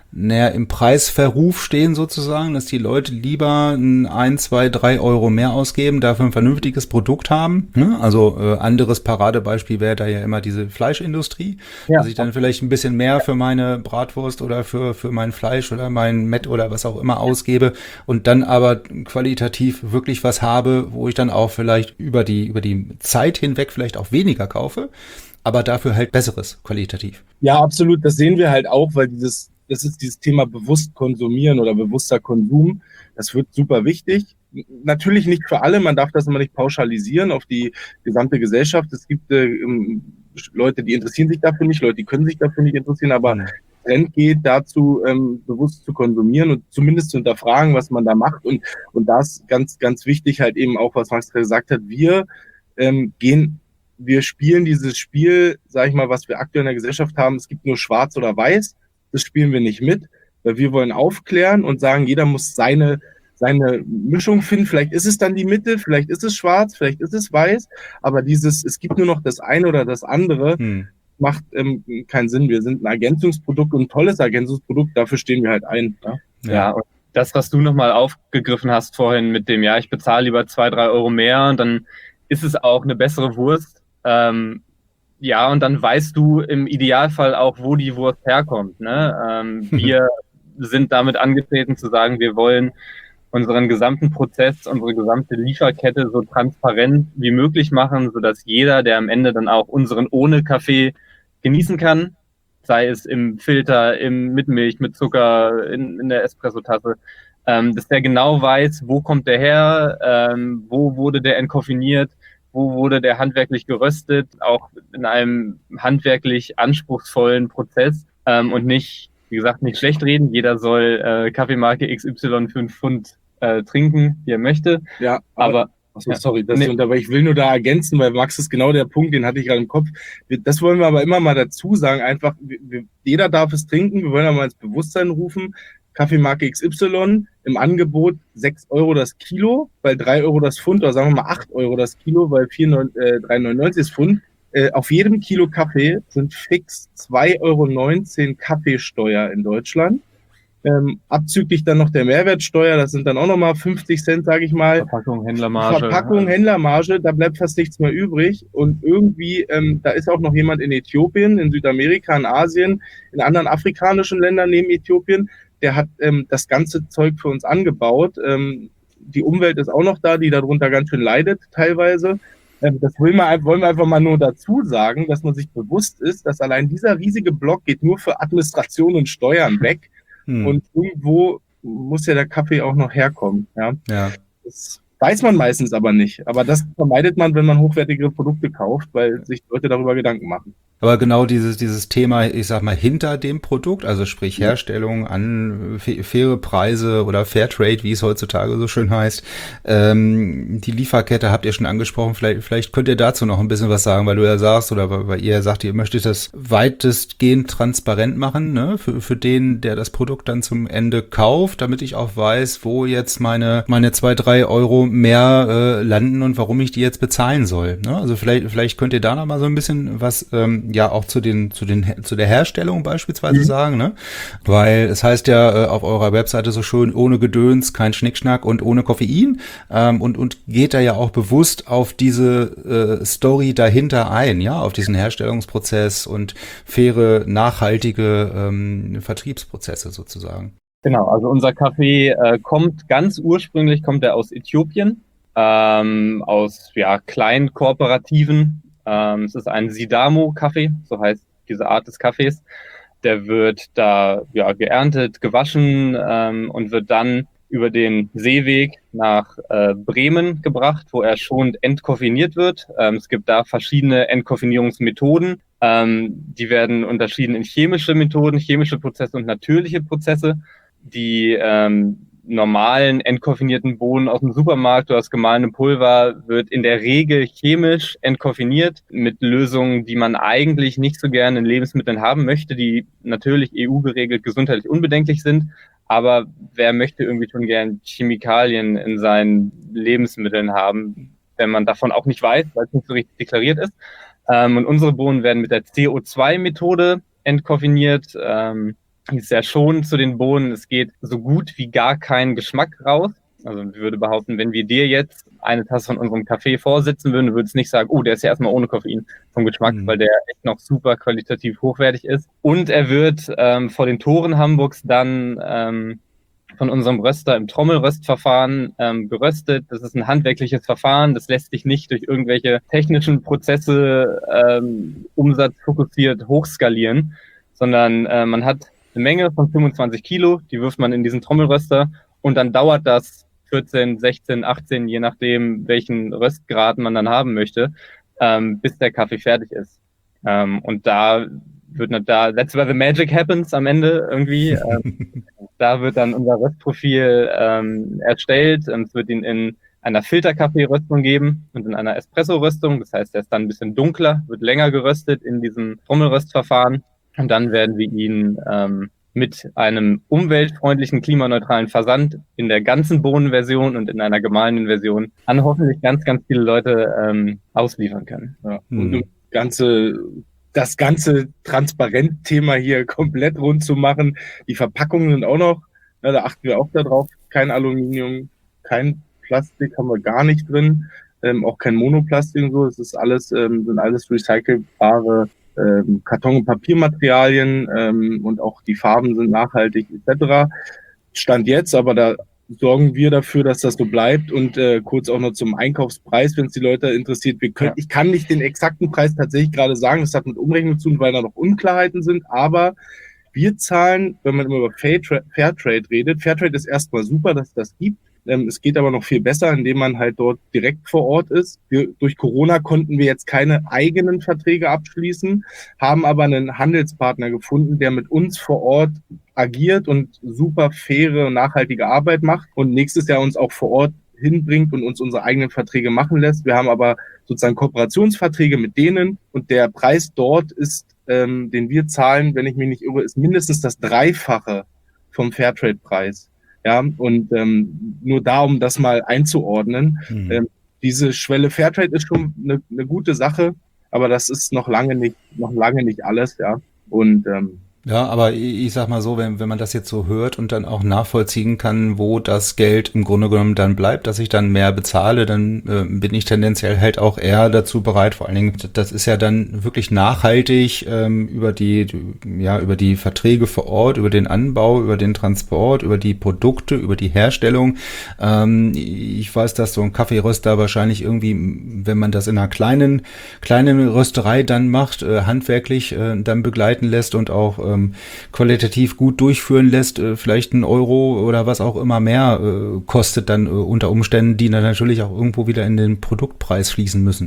Preisverruf stehen sozusagen, dass die Leute lieber 1, 2, 3 Euro mehr ausgeben, dafür ein vernünftiges Produkt haben. Ne? Also anderes Paradebeispiel wäre da ja immer diese Fleischindustrie, dass ich dann vielleicht ein bisschen mehr für meine Bratwurst oder für mein Fleisch oder mein Mett oder was auch immer ausgebe und dann aber qualitativ wirklich was habe, wo ich dann auch vielleicht über die Zeit hinweg vielleicht auch weniger kaufe, aber dafür halt besseres qualitativ. Ja, absolut. Das sehen wir halt auch, weil das ist dieses Thema bewusst konsumieren oder bewusster Konsum. Das wird super wichtig. Natürlich nicht für alle. Man darf das immer nicht pauschalisieren auf die gesamte Gesellschaft. Es gibt Leute, die interessieren sich dafür nicht, Leute, die können sich dafür nicht interessieren, aber Trend geht dazu, bewusst zu konsumieren und zumindest zu hinterfragen, was man da macht. Und da ist ganz, ganz wichtig halt eben auch, was Max gesagt hat. Wir spielen dieses Spiel, sag ich mal, was wir aktuell in der Gesellschaft haben. Es gibt nur schwarz oder weiß. Das spielen wir nicht mit, weil wir wollen aufklären und sagen, jeder muss seine Mischung finden. Vielleicht ist es dann die Mitte, vielleicht ist es schwarz, vielleicht ist es weiß, aber es gibt nur noch das eine oder das andere, macht keinen Sinn. Wir sind ein Ergänzungsprodukt und ein tolles Ergänzungsprodukt, dafür stehen wir halt ein. Ja, und das, was du nochmal aufgegriffen hast vorhin mit dem, ja, ich bezahle lieber 2, 3 Euro mehr und dann ist es auch eine bessere Wurst. Ja, und dann weißt du im Idealfall auch, wo die Wurst herkommt. Ne? Wir sind damit angetreten zu sagen, wir wollen unseren gesamten Prozess, unsere gesamte Lieferkette so transparent wie möglich machen, sodass jeder, der am Ende dann auch unseren ohne Kaffee genießen kann, sei es im Filter, mit Milch, mit Zucker, in der Espressotasse, dass der genau weiß, wo kommt der her, wo wurde der entkoffiniert, wo wurde der handwerklich geröstet, auch in einem handwerklich anspruchsvollen Prozess und nicht, wie gesagt, nicht schlecht reden. Jeder soll Kaffeemarke XY für 1 Pfund trinken, wie er möchte. Ja, aber sorry, aber ich will nur da ergänzen, weil Max ist genau der Punkt, den hatte ich gerade im Kopf. Das wollen wir aber immer mal dazu sagen, einfach, jeder darf es trinken, wir wollen aber ins Bewusstsein rufen, Kaffeemarke XY im Angebot 6 Euro das Kilo, weil 3 Euro das Pfund, oder sagen wir mal 8 Euro das Kilo, weil 3,99 das Pfund. Auf jedem Kilo Kaffee sind fix 2,19 Euro Kaffeesteuer in Deutschland. Abzüglich dann noch der Mehrwertsteuer, das sind dann auch nochmal 50 Cent, sage ich mal. Verpackung, Händlermarge. Händlermarge, da bleibt fast nichts mehr übrig. Und irgendwie, da ist auch noch jemand in Äthiopien, in Südamerika, in Asien, in anderen afrikanischen Ländern neben Äthiopien, der hat das ganze Zeug für uns angebaut. Die Umwelt ist auch noch da, die darunter ganz schön leidet teilweise. Das wollen wir einfach mal nur dazu sagen, dass man sich bewusst ist, dass allein dieser riesige Block geht nur für Administration und Steuern weg. Und irgendwo muss ja der Kaffee auch noch herkommen. Ja. Das weiß man meistens aber nicht. Aber das vermeidet man, wenn man hochwertigere Produkte kauft, weil sich Leute darüber Gedanken machen. Aber genau dieses Thema, ich sag mal, hinter dem Produkt, also sprich Herstellung an faire Preise oder Fairtrade, wie es heutzutage so schön heißt, die Lieferkette habt ihr schon angesprochen. Vielleicht könnt ihr dazu noch ein bisschen was sagen, weil du ja sagst, oder weil ihr sagt, ihr möchtet das weitestgehend transparent machen, ne, für den, der das Produkt dann zum Ende kauft, damit ich auch weiß, wo jetzt meine 2-3 Euro mehr landen und warum ich die jetzt bezahlen soll. Ne? Also vielleicht könnt ihr da noch mal so ein bisschen was ja auch zu der Herstellung beispielsweise sagen, ne? Weil es heißt ja auf eurer Webseite so schön, ohne Gedöns, kein Schnickschnack und ohne Koffein, und geht da ja auch bewusst auf diese Story dahinter ein, ja, auf diesen Herstellungsprozess und faire, nachhaltige Vertriebsprozesse sozusagen. Genau, also unser Kaffee kommt aus Äthiopien, aus kleinen Kooperativen. Es ist ein Sidamo-Kaffee, so heißt diese Art des Kaffees. Der wird da geerntet, gewaschen und wird dann über den Seeweg nach Bremen gebracht, wo er schonend entkoffeiniert wird. Es gibt da verschiedene Entkoffinierungsmethoden. Die werden unterschieden in chemische Methoden, chemische Prozesse und natürliche Prozesse. Die normalen entkoffinierten Bohnen aus dem Supermarkt oder das gemahlene Pulver wird in der Regel chemisch entkoffiniert mit Lösungen, die man eigentlich nicht so gerne in Lebensmitteln haben möchte, die natürlich EU-geregelt gesundheitlich unbedenklich sind. Aber wer möchte irgendwie schon gern Chemikalien in seinen Lebensmitteln haben, wenn man davon auch nicht weiß, weil es nicht so richtig deklariert ist. Und unsere Bohnen werden mit der CO2-Methode entkoffiniert. Ist sehr schonend zu den Bohnen. Es geht so gut wie gar kein Geschmack raus. Also ich würde behaupten, wenn wir dir jetzt eine Tasse von unserem Kaffee vorsitzen würden, würdest du nicht sagen, oh, der ist ja erstmal ohne Koffein vom Geschmack, weil der echt noch super qualitativ hochwertig ist. Und er wird vor den Toren Hamburgs dann von unserem Röster im Trommelröstverfahren geröstet. Das ist ein handwerkliches Verfahren. Das lässt sich nicht durch irgendwelche technischen Prozesse umsatzfokussiert hochskalieren, sondern man hat eine Menge von 25 Kilo, die wirft man in diesen Trommelröster und dann dauert das 14, 16, 18, je nachdem, welchen Röstgrad man dann haben möchte, bis der Kaffee fertig ist. Und that's where the magic happens am Ende irgendwie. Da wird dann unser Röstprofil erstellt. Es wird ihn in einer Filterkaffee-Röstung geben und in einer Espresso-Röstung. Das heißt, er ist dann ein bisschen dunkler, wird länger geröstet in diesem Trommelröstverfahren. Und dann werden wir ihn mit einem umweltfreundlichen, klimaneutralen Versand in der ganzen Bohnenversion und in einer gemahlenen Version an hoffentlich ganz, ganz viele Leute ausliefern können. Ja. Und das ganze Transparent-Thema hier komplett rund zu machen. Die Verpackungen sind auch noch, da achten wir auch darauf, kein Aluminium, kein Plastik haben wir gar nicht drin, auch kein Monoplastik und so. Es ist alles, sind alles recycelbare Karton- und Papiermaterialien und auch die Farben sind nachhaltig etc. Stand jetzt, aber da sorgen wir dafür, dass das so bleibt. Und kurz auch noch zum Einkaufspreis, wenn es die Leute interessiert. Ich kann nicht den exakten Preis tatsächlich gerade sagen, das hat mit Umrechnung zu tun, weil da noch Unklarheiten sind, aber wir zahlen, wenn man immer über Fairtrade redet, Fairtrade ist erstmal super, dass es das gibt. Es geht aber noch viel besser, indem man halt dort direkt vor Ort ist. Durch Corona konnten wir jetzt keine eigenen Verträge abschließen, haben aber einen Handelspartner gefunden, der mit uns vor Ort agiert und super faire, nachhaltige Arbeit macht und nächstes Jahr uns auch vor Ort hinbringt und uns unsere eigenen Verträge machen lässt. Wir haben aber sozusagen Kooperationsverträge mit denen und der Preis dort ist, den wir zahlen, wenn ich mich nicht irre, ist mindestens das Dreifache vom Fairtrade-Preis. Ja, und nur da, um das mal einzuordnen, diese Schwelle Fairtrade ist schon eine gute Sache, aber das ist noch lange nicht alles, ja. Und ja, aber ich sag mal so, wenn man das jetzt so hört und dann auch nachvollziehen kann, wo das Geld im Grunde genommen dann bleibt, dass ich dann mehr bezahle, dann bin ich tendenziell halt auch eher dazu bereit. Vor allen Dingen, das ist ja dann wirklich nachhaltig über die Verträge vor Ort, über den Anbau, über den Transport, über die Produkte, über die Herstellung. Ich weiß, dass so ein Kaffeeröster wahrscheinlich irgendwie, wenn man das in einer kleinen Rösterei dann macht, handwerklich dann begleiten lässt und auch qualitativ gut durchführen lässt, vielleicht €1 oder was auch immer mehr kostet dann unter Umständen, die dann natürlich auch irgendwo wieder in den Produktpreis fließen müssen.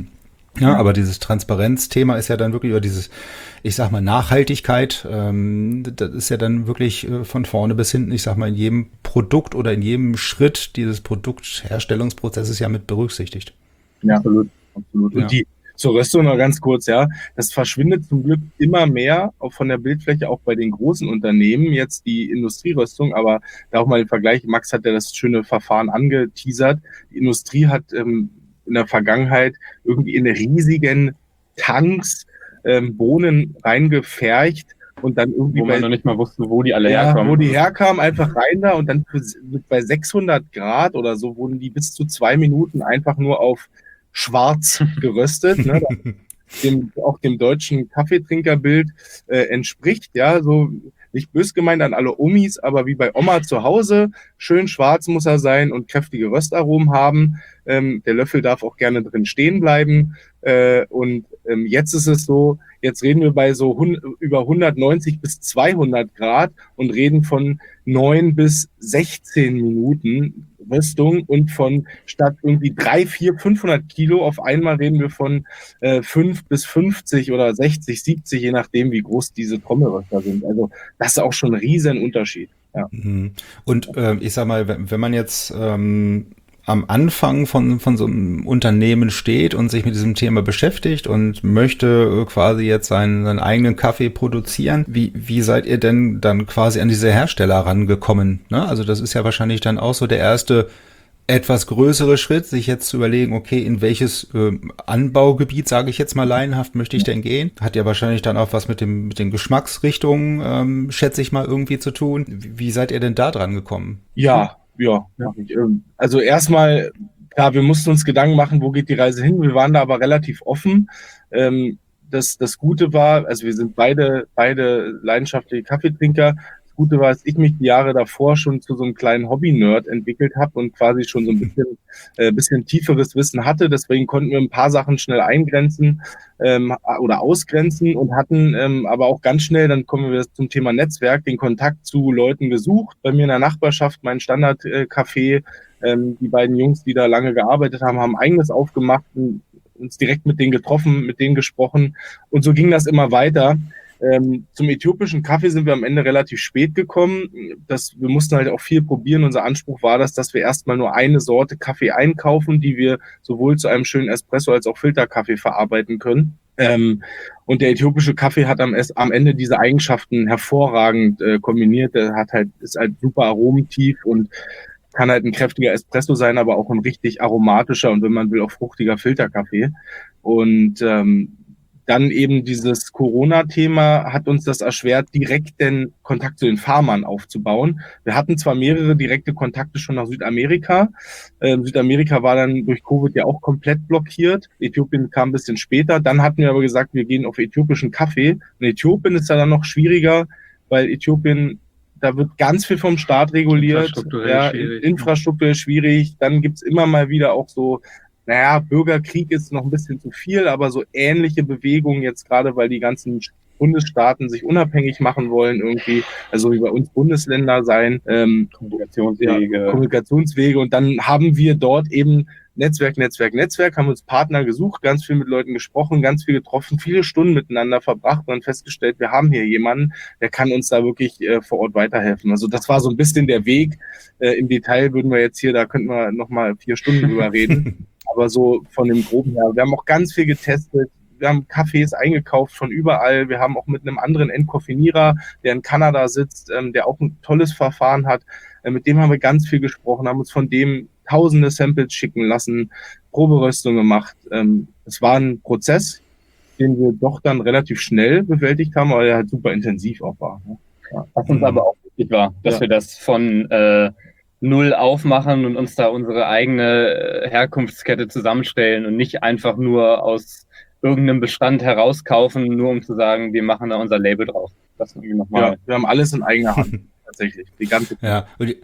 Ja, aber dieses Transparenzthema ist ja dann wirklich über dieses, ich sag mal, Nachhaltigkeit, das ist ja dann wirklich von vorne bis hinten, ich sag mal, in jedem Produkt oder in jedem Schritt dieses Produktherstellungsprozesses ja mit berücksichtigt. Ja, absolut. Und Ja. die zur Röstung noch ganz kurz, ja, das verschwindet zum Glück immer mehr, auch von der Bildfläche, auch bei den großen Unternehmen, jetzt die Industrieröstung, aber da auch mal im Vergleich, Max hat ja das schöne Verfahren angeteasert, die Industrie hat in der Vergangenheit irgendwie in riesigen Tanks Bohnen reingefercht und dann irgendwie Wo man noch nicht mal wusste, wo die alle ja, herkommen. wo die herkamen, einfach rein da und dann bei 600 Grad oder so wurden die bis zu 2 Minuten einfach nur auf schwarz geröstet, ne, auch dem deutschen Kaffeetrinkerbild entspricht, ja, so nicht bös gemeint an alle Omis, aber wie bei Oma zu Hause, schön schwarz muss er sein und kräftige Röstaromen haben. Der Löffel darf auch gerne drin stehen bleiben. Und jetzt ist es so, jetzt reden wir bei so über 190 bis 200 Grad und reden von 9 bis 16 Minuten Röstung und von statt irgendwie 3, 4, 500 Kilo auf einmal reden wir von 5 bis 50 oder 60, 70, je nachdem, wie groß diese Trommelröster sind. Also das ist auch schon ein riesen Unterschied. Ja. Und ich sag mal, wenn man jetzt am Anfang von so einem Unternehmen steht und sich mit diesem Thema beschäftigt und möchte quasi jetzt seinen eigenen Kaffee produzieren, wie seid ihr denn dann quasi an diese Hersteller rangekommen? Ne? Also das ist ja wahrscheinlich dann auch so der erste etwas größere Schritt, sich jetzt zu überlegen, okay, in welches Anbaugebiet, sage ich jetzt mal laienhaft, möchte ich denn gehen? Hat ja wahrscheinlich dann auch was mit den Geschmacksrichtungen, schätze ich mal, irgendwie zu tun. Wie seid ihr denn da dran gekommen? Ja. Also erstmal, klar, wir mussten uns Gedanken machen, wo geht die Reise hin. Wir waren da aber relativ offen. Das Gute war, also wir sind beide leidenschaftliche Kaffeetrinker. Das Gute war, dass ich mich die Jahre davor schon zu so einem kleinen Hobby-Nerd entwickelt habe und quasi schon so ein bisschen tieferes Wissen hatte. Deswegen konnten wir ein paar Sachen schnell eingrenzen oder ausgrenzen und hatten aber auch ganz schnell, dann kommen wir zum Thema Netzwerk, den Kontakt zu Leuten gesucht. Bei mir in der Nachbarschaft, mein Standardcafé, die beiden Jungs, die da lange gearbeitet haben, haben eigenes aufgemacht, uns direkt mit denen getroffen, mit denen gesprochen und so ging das immer weiter. Zum äthiopischen Kaffee sind wir am Ende relativ spät gekommen. Wir mussten halt auch viel probieren. Unser Anspruch war dass wir erstmal nur eine Sorte Kaffee einkaufen, die wir sowohl zu einem schönen Espresso als auch Filterkaffee verarbeiten können. Und der äthiopische Kaffee hat am Ende diese Eigenschaften hervorragend kombiniert. Ist halt super aromentief und kann halt ein kräftiger Espresso sein, aber auch ein richtig aromatischer und wenn man will auch fruchtiger Filterkaffee. Und dann eben dieses Corona-Thema hat uns das erschwert, direkt den Kontakt zu den Farmern aufzubauen. Wir hatten zwar mehrere direkte Kontakte schon nach Südamerika. Südamerika war dann durch Covid ja auch komplett blockiert. Äthiopien kam ein bisschen später. Dann hatten wir aber gesagt, wir gehen auf äthiopischen Kaffee. Und Äthiopien ist ja dann noch schwieriger, weil Äthiopien, da wird ganz viel vom Staat reguliert. Infrastrukturell schwierig. Dann gibt's immer mal wieder auch so, Bürgerkrieg ist noch ein bisschen zu viel, aber so ähnliche Bewegungen jetzt gerade, weil die ganzen Bundesstaaten sich unabhängig machen wollen irgendwie, also wie bei uns Bundesländer sein, Kommunikationswege und dann haben wir dort eben Netzwerk, haben uns Partner gesucht, ganz viel mit Leuten gesprochen, ganz viel getroffen, viele Stunden miteinander verbracht und festgestellt, wir haben hier jemanden, der kann uns da wirklich vor Ort weiterhelfen. Also das war so ein bisschen der Weg. Im Detail würden wir jetzt hier, da könnten wir nochmal 4 Stunden drüber reden. Aber so von dem Groben her. Wir haben auch ganz viel getestet. Wir haben Kaffees eingekauft von überall. Wir haben auch mit einem anderen Entkoffinierer, der in Kanada sitzt, der auch ein tolles Verfahren hat. Mit dem haben wir ganz viel gesprochen, haben uns von dem tausende Samples schicken lassen, Proberöstung gemacht. Es war ein Prozess, den wir doch dann relativ schnell bewältigt haben, aber der halt super intensiv auch war. Ne? Ja. Was uns aber auch wichtig war, dass wir das von null aufmachen und uns da unsere eigene Herkunftskette zusammenstellen und nicht einfach nur aus irgendeinem Bestand herauskaufen, nur um zu sagen, wir machen da unser Label drauf. Das nochmal. Ja, wir haben alles in eigener Hand, tatsächlich. Die ganze Ja, und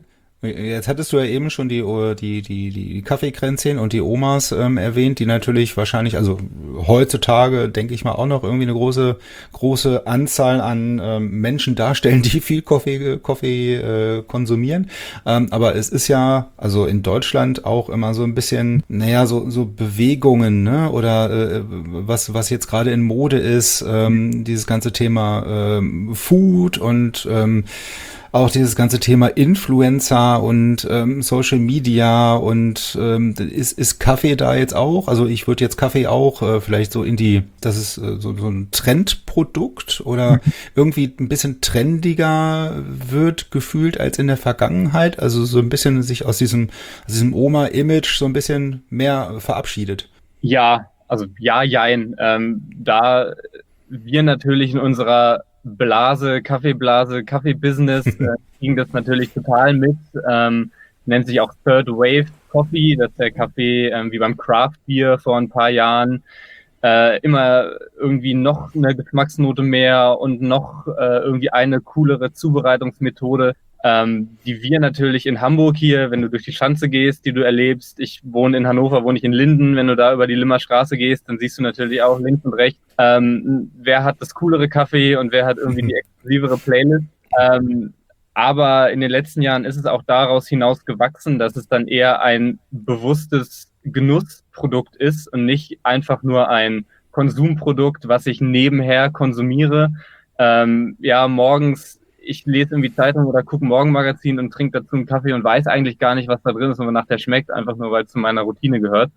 Jetzt hattest du ja eben schon die Kaffeekränzchen und die Omas erwähnt, die natürlich wahrscheinlich, also heutzutage denke ich mal auch noch irgendwie eine große Anzahl an Menschen darstellen, die viel Kaffee konsumieren. Aber es ist ja, also in Deutschland auch immer so ein bisschen, naja, so Bewegungen, ne? Oder was jetzt gerade in Mode ist, dieses ganze Thema Food und auch dieses ganze Thema Influencer und Social Media und ist Kaffee da jetzt auch? Also ich würde jetzt Kaffee auch vielleicht so das ist so ein Trendprodukt oder irgendwie ein bisschen trendiger wird gefühlt als in der Vergangenheit. Also so ein bisschen sich aus diesem Oma-Image so ein bisschen mehr verabschiedet. Ja, also ja, jein. Da wir natürlich in unserer Kaffeeblase, Kaffee-Business, ging das natürlich total mit. Nennt sich auch Third Wave Coffee, das ist der Kaffee wie beim Craft Beer vor ein paar Jahren. Immer irgendwie noch eine Geschmacksnote mehr und noch irgendwie eine coolere Zubereitungsmethode, die wir natürlich in Hamburg hier, wenn du durch die Schanze gehst, die du erlebst. Ich wohne in Hannover, wohne ich in Linden. Wenn du da über die Limmer Straße gehst, dann siehst du natürlich auch links und rechts, wer hat das coolere Kaffee und wer hat irgendwie die exklusivere Playlist. Aber in den letzten Jahren ist es auch daraus hinaus gewachsen, dass es dann eher ein bewusstes Genussprodukt ist und nicht einfach nur ein Konsumprodukt, was ich nebenher konsumiere. Morgens, ich lese irgendwie Zeitung oder gucke Morgenmagazin und trinke dazu einen Kaffee und weiß eigentlich gar nicht, was da drin ist und wonach der schmeckt, einfach nur, weil es zu meiner Routine gehört.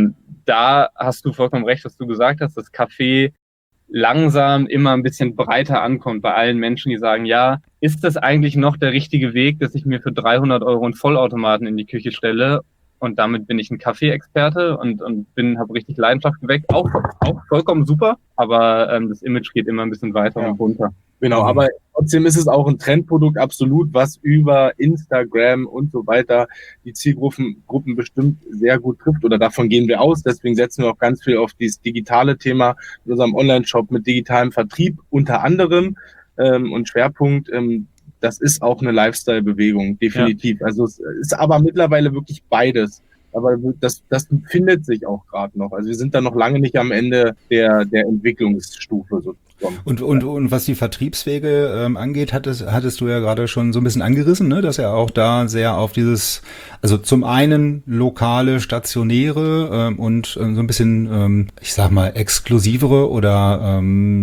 Da hast du vollkommen recht, was du gesagt hast, dass Kaffee langsam immer ein bisschen breiter ankommt bei allen Menschen, die sagen, ja, ist das eigentlich noch der richtige Weg, dass ich mir für 300 Euro einen Vollautomaten in die Küche stelle? Und damit bin ich ein Kaffee-Experte und habe richtig Leidenschaft geweckt. Auch vollkommen super, aber das Image geht immer ein bisschen weiter und runter. Genau, aber trotzdem ist es auch ein Trendprodukt, absolut, was über Instagram und so weiter die Zielgruppen bestimmt sehr gut trifft. Oder davon gehen wir aus. Deswegen setzen wir auch ganz viel auf dieses digitale Thema in unserem Online-Shop mit digitalem Vertrieb unter anderem und Schwerpunkt. Das ist auch eine Lifestyle-Bewegung, definitiv. Ja. Also es ist aber mittlerweile wirklich beides. Aber das findet sich auch gerade noch. Also wir sind da noch lange nicht am Ende der Entwicklungsstufe sozusagen. Und was die Vertriebswege angeht, hattest du ja gerade schon so ein bisschen angerissen, ne, dass er auch da sehr auf dieses, also zum einen lokale, stationäre und so ein bisschen, ich sag mal, exklusivere oder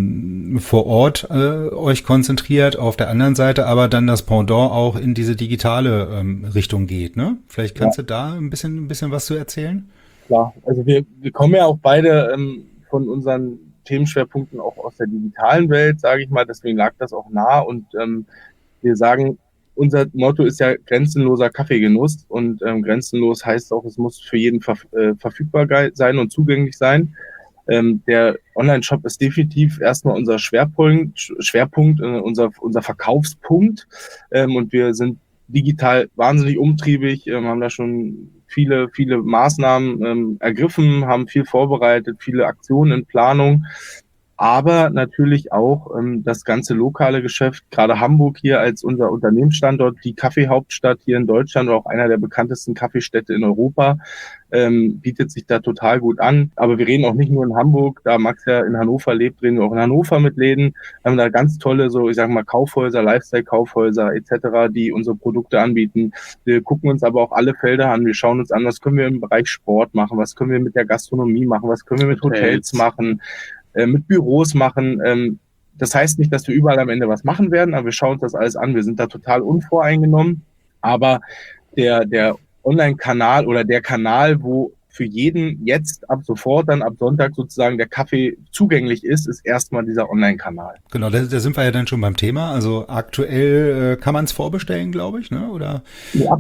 vor Ort euch konzentriert, auf der anderen Seite aber dann das Pendant auch in diese digitale Richtung geht, ne? Vielleicht kannst du da ein bisschen was zu erzählen? Klar, also wir kommen ja auch beide von unseren Themenschwerpunkten auch aus der digitalen Welt, sage ich mal, deswegen lag das auch nah und wir sagen, unser Motto ist ja grenzenloser Kaffeegenuss und grenzenlos heißt auch, es muss für jeden verfügbar sein und zugänglich sein. Der Online-Shop ist definitiv erstmal unser Schwerpunkt, unser Verkaufspunkt und wir sind digital wahnsinnig umtriebig, haben da schon viele Maßnahmen ergriffen, haben viel vorbereitet, viele Aktionen in Planung, aber natürlich auch das ganze lokale Geschäft, gerade Hamburg hier als unser Unternehmensstandort, die Kaffeehauptstadt hier in Deutschland, auch einer der bekanntesten Kaffeestädte in Europa, bietet sich da total gut an. Aber wir reden auch nicht nur in Hamburg, da Max ja in Hannover lebt, reden wir auch in Hannover mit Läden, haben da ganz tolle, so ich sag mal Kaufhäuser, Lifestyle-Kaufhäuser etc., die unsere Produkte anbieten. Wir gucken uns aber auch alle Felder an, wir schauen uns an, was können wir im Bereich Sport machen, was können wir mit der Gastronomie machen, was können wir mit Hotels machen, mit Büros machen. Das heißt nicht, dass wir überall am Ende was machen werden, aber wir schauen uns das alles an. Wir sind da total unvoreingenommen. Aber der Online-Kanal oder der Kanal, wo für jeden jetzt ab sofort, dann ab Sonntag sozusagen der Kaffee zugänglich ist erstmal dieser Online-Kanal. Genau, da sind wir ja dann schon beim Thema. Also aktuell kann man es vorbestellen, glaube ich, ne? Oder ja,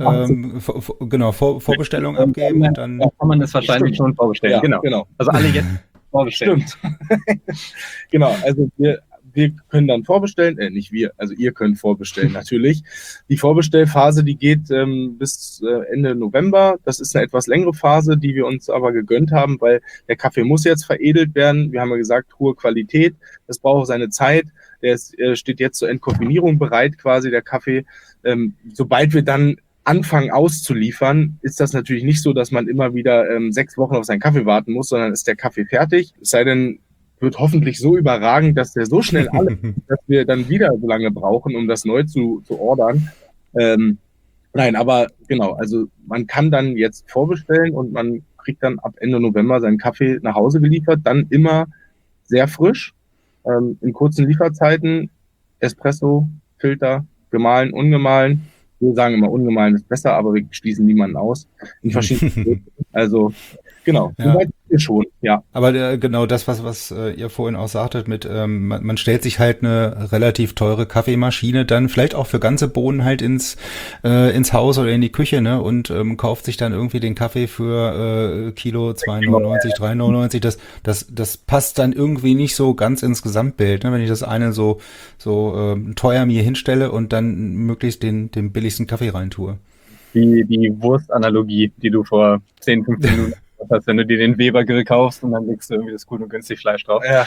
Vorbestellung abgeben und dann kann man das wahrscheinlich schon vorbestellen. Ja, genau. Also alle jetzt vorbestellen. Stimmt. Genau, also wir können dann vorbestellen, nicht wir, also ihr könnt vorbestellen natürlich. Die Vorbestellphase, die geht bis Ende November. Das ist eine etwas längere Phase, die wir uns aber gegönnt haben, weil der Kaffee muss jetzt veredelt werden. Wir haben ja gesagt, hohe Qualität, das braucht auch seine Zeit. Der steht jetzt zur Entkoffinierung bereit quasi, der Kaffee. Sobald wir dann anfangen auszuliefern, ist das natürlich nicht so, dass man immer wieder 6 Wochen auf seinen Kaffee warten muss, sondern ist der Kaffee fertig. Es sei denn, wird hoffentlich so überragend, dass der so schnell alle, dass wir dann wieder so lange brauchen, um das neu zu ordern. Nein, aber genau, also man kann dann jetzt vorbestellen und man kriegt dann ab Ende November seinen Kaffee nach Hause geliefert, dann immer sehr frisch, in kurzen Lieferzeiten, Espresso, Filter, gemahlen, ungemahlen. Wir sagen immer, ungemahlen ist besser, aber wir schließen niemanden aus. In verschiedenen Größen. Also, genau, Ja. soweit wir schon, ja. Aber genau das, was ihr vorhin auch sagtet, mit man stellt sich halt eine relativ teure Kaffeemaschine dann vielleicht auch für ganze Bohnen halt ins Haus oder in die Küche, ne, und kauft sich dann irgendwie den Kaffee für Kilo 2,99, 3,99. Das passt dann irgendwie nicht so ganz ins Gesamtbild, ne, wenn ich das eine so teuer mir hinstelle und dann möglichst den billigsten Kaffee reintue. Die Wurstanalogie, die du vor 10, 15 Minuten gesagt hast, wenn du dir den Weber-Grill kaufst und dann legst du irgendwie das gut und günstig Fleisch drauf. Ja.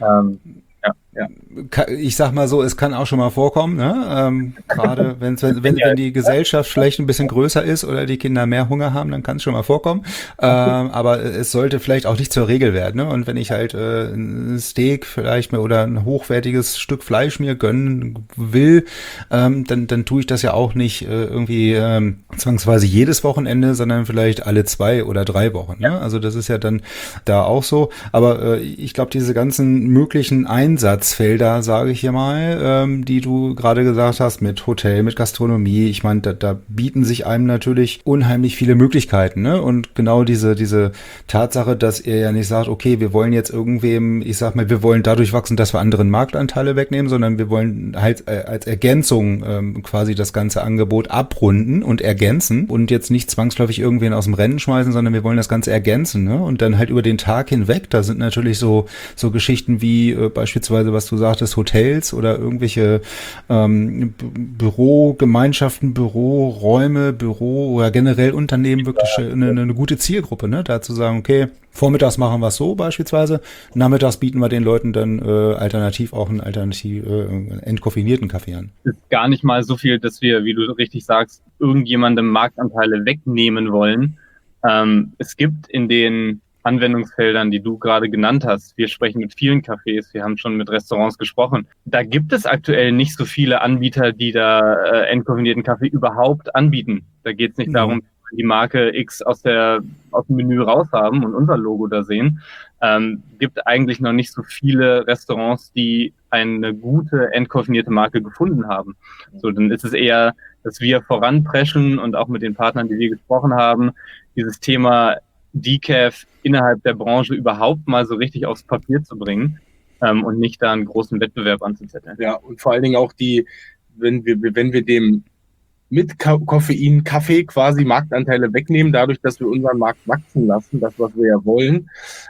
Ich sag mal so, es kann auch schon mal vorkommen, ne? Gerade wenn die Gesellschaft vielleicht ein bisschen größer ist oder die Kinder mehr Hunger haben, dann kann es schon mal vorkommen. Aber es sollte vielleicht auch nicht zur Regel werden, ne? Und wenn ich halt ein Steak vielleicht mir oder ein hochwertiges Stück Fleisch mir gönnen will, dann tue ich das ja auch nicht irgendwie zwangsweise jedes Wochenende, sondern vielleicht alle 2 oder 3 Wochen, ne? Also das ist ja dann da auch so. Aber ich glaube, diese ganzen möglichen Einsatzfelder, sage ich hier mal, die du gerade gesagt hast, mit Hotel, mit Gastronomie. Ich meine, da bieten sich einem natürlich unheimlich viele Möglichkeiten, ne? Und genau diese Tatsache, dass ihr ja nicht sagt, okay, wir wollen jetzt irgendwem, ich sag mal, wir wollen dadurch wachsen, dass wir anderen Marktanteile wegnehmen, sondern wir wollen halt als Ergänzung quasi das ganze Angebot abrunden und ergänzen und jetzt nicht zwangsläufig irgendwen aus dem Rennen schmeißen, sondern wir wollen das Ganze ergänzen, ne? Und dann halt über den Tag hinweg, da sind natürlich so Geschichten wie beispielsweise, was du sagtest, Hotels oder irgendwelche Bürogemeinschaften, Büroräume, oder generell Unternehmen wirklich eine gute Zielgruppe, ne? Da zu sagen, okay, vormittags machen wir es so beispielsweise, nachmittags bieten wir den Leuten dann alternativ auch einen entkoffinierten Kaffee an. Es ist gar nicht mal so viel, dass wir, wie du richtig sagst, irgendjemandem Marktanteile wegnehmen wollen. Es gibt in den Anwendungsfeldern, die du gerade genannt hast. Wir sprechen mit vielen Cafés, wir haben schon mit Restaurants gesprochen. Da gibt es aktuell nicht so viele Anbieter, die da entkoffinierten Kaffee überhaupt anbieten. Da geht es nicht darum, die Marke X aus dem Menü raus haben und unser Logo da sehen. Gibt eigentlich noch nicht so viele Restaurants, die eine gute entkoffinierte Marke gefunden haben. So, dann ist es eher, dass wir voranpreschen und auch mit den Partnern, die wir gesprochen haben, dieses Thema Decaf innerhalb der Branche überhaupt mal so richtig aufs Papier zu bringen und nicht da einen großen Wettbewerb anzuzetteln. Ja, und vor allen Dingen auch wenn wir dem mit Koffein Kaffee quasi Marktanteile wegnehmen, dadurch, dass wir unseren Markt wachsen lassen, das, was wir ja wollen,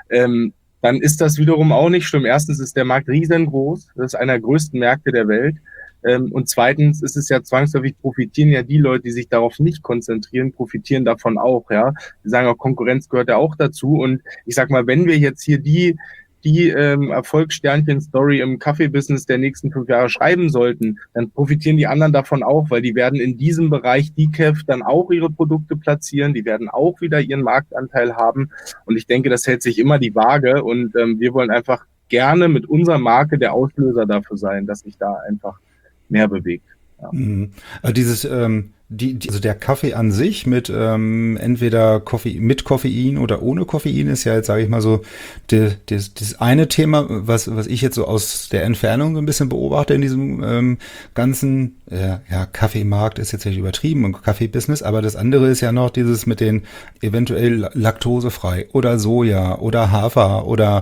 dann ist das wiederum auch nicht schlimm. Erstens ist der Markt riesengroß, das ist einer der größten Märkte der Welt. Und zweitens ist es ja zwangsläufig, profitieren ja die Leute, die sich darauf nicht konzentrieren, profitieren davon auch, ja. Die sagen auch, Konkurrenz gehört ja auch dazu. Und ich sag mal, wenn wir jetzt hier die Erfolgssternchen-Story im Kaffee-Business der nächsten 5 Jahre schreiben sollten, dann profitieren die anderen davon auch, weil die werden in diesem Bereich Decaf dann auch ihre Produkte platzieren, die werden auch wieder ihren Marktanteil haben. Und ich denke, das hält sich immer die Waage. Und wir wollen einfach gerne mit unserer Marke der Auslöser dafür sein, dass sich da einfach mehr bewegt. Ja. Dieses also der Kaffee an sich mit entweder mit Koffein oder ohne Koffein ist ja jetzt, sage ich mal so, das eine Thema, was ich jetzt so aus der Entfernung so ein bisschen beobachte in diesem ganzen Kaffeemarkt ist jetzt nicht übertrieben und Kaffeebusiness, aber das andere ist ja noch dieses mit den eventuell laktosefrei oder Soja oder Hafer oder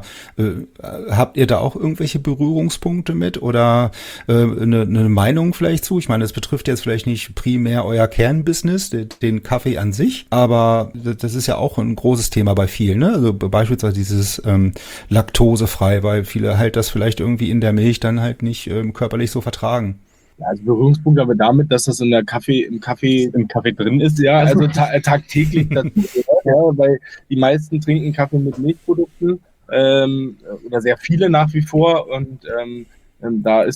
habt ihr da auch irgendwelche Berührungspunkte mit oder eine Meinung vielleicht zu? Ich meine, das betrifft jetzt vielleicht nicht primär euer Kernbusiness, den Kaffee an sich, aber das ist ja auch ein großes Thema bei vielen, ne? Also beispielsweise dieses laktosefrei, weil viele halt das vielleicht irgendwie in der Milch dann halt nicht körperlich so vertragen. Ja, also Berührungspunkt haben wir damit, dass das im Kaffee drin ist, ja, also tagtäglich dazu gehört, ja, weil die meisten trinken Kaffee mit Milchprodukten oder sehr viele nach wie vor und da ist das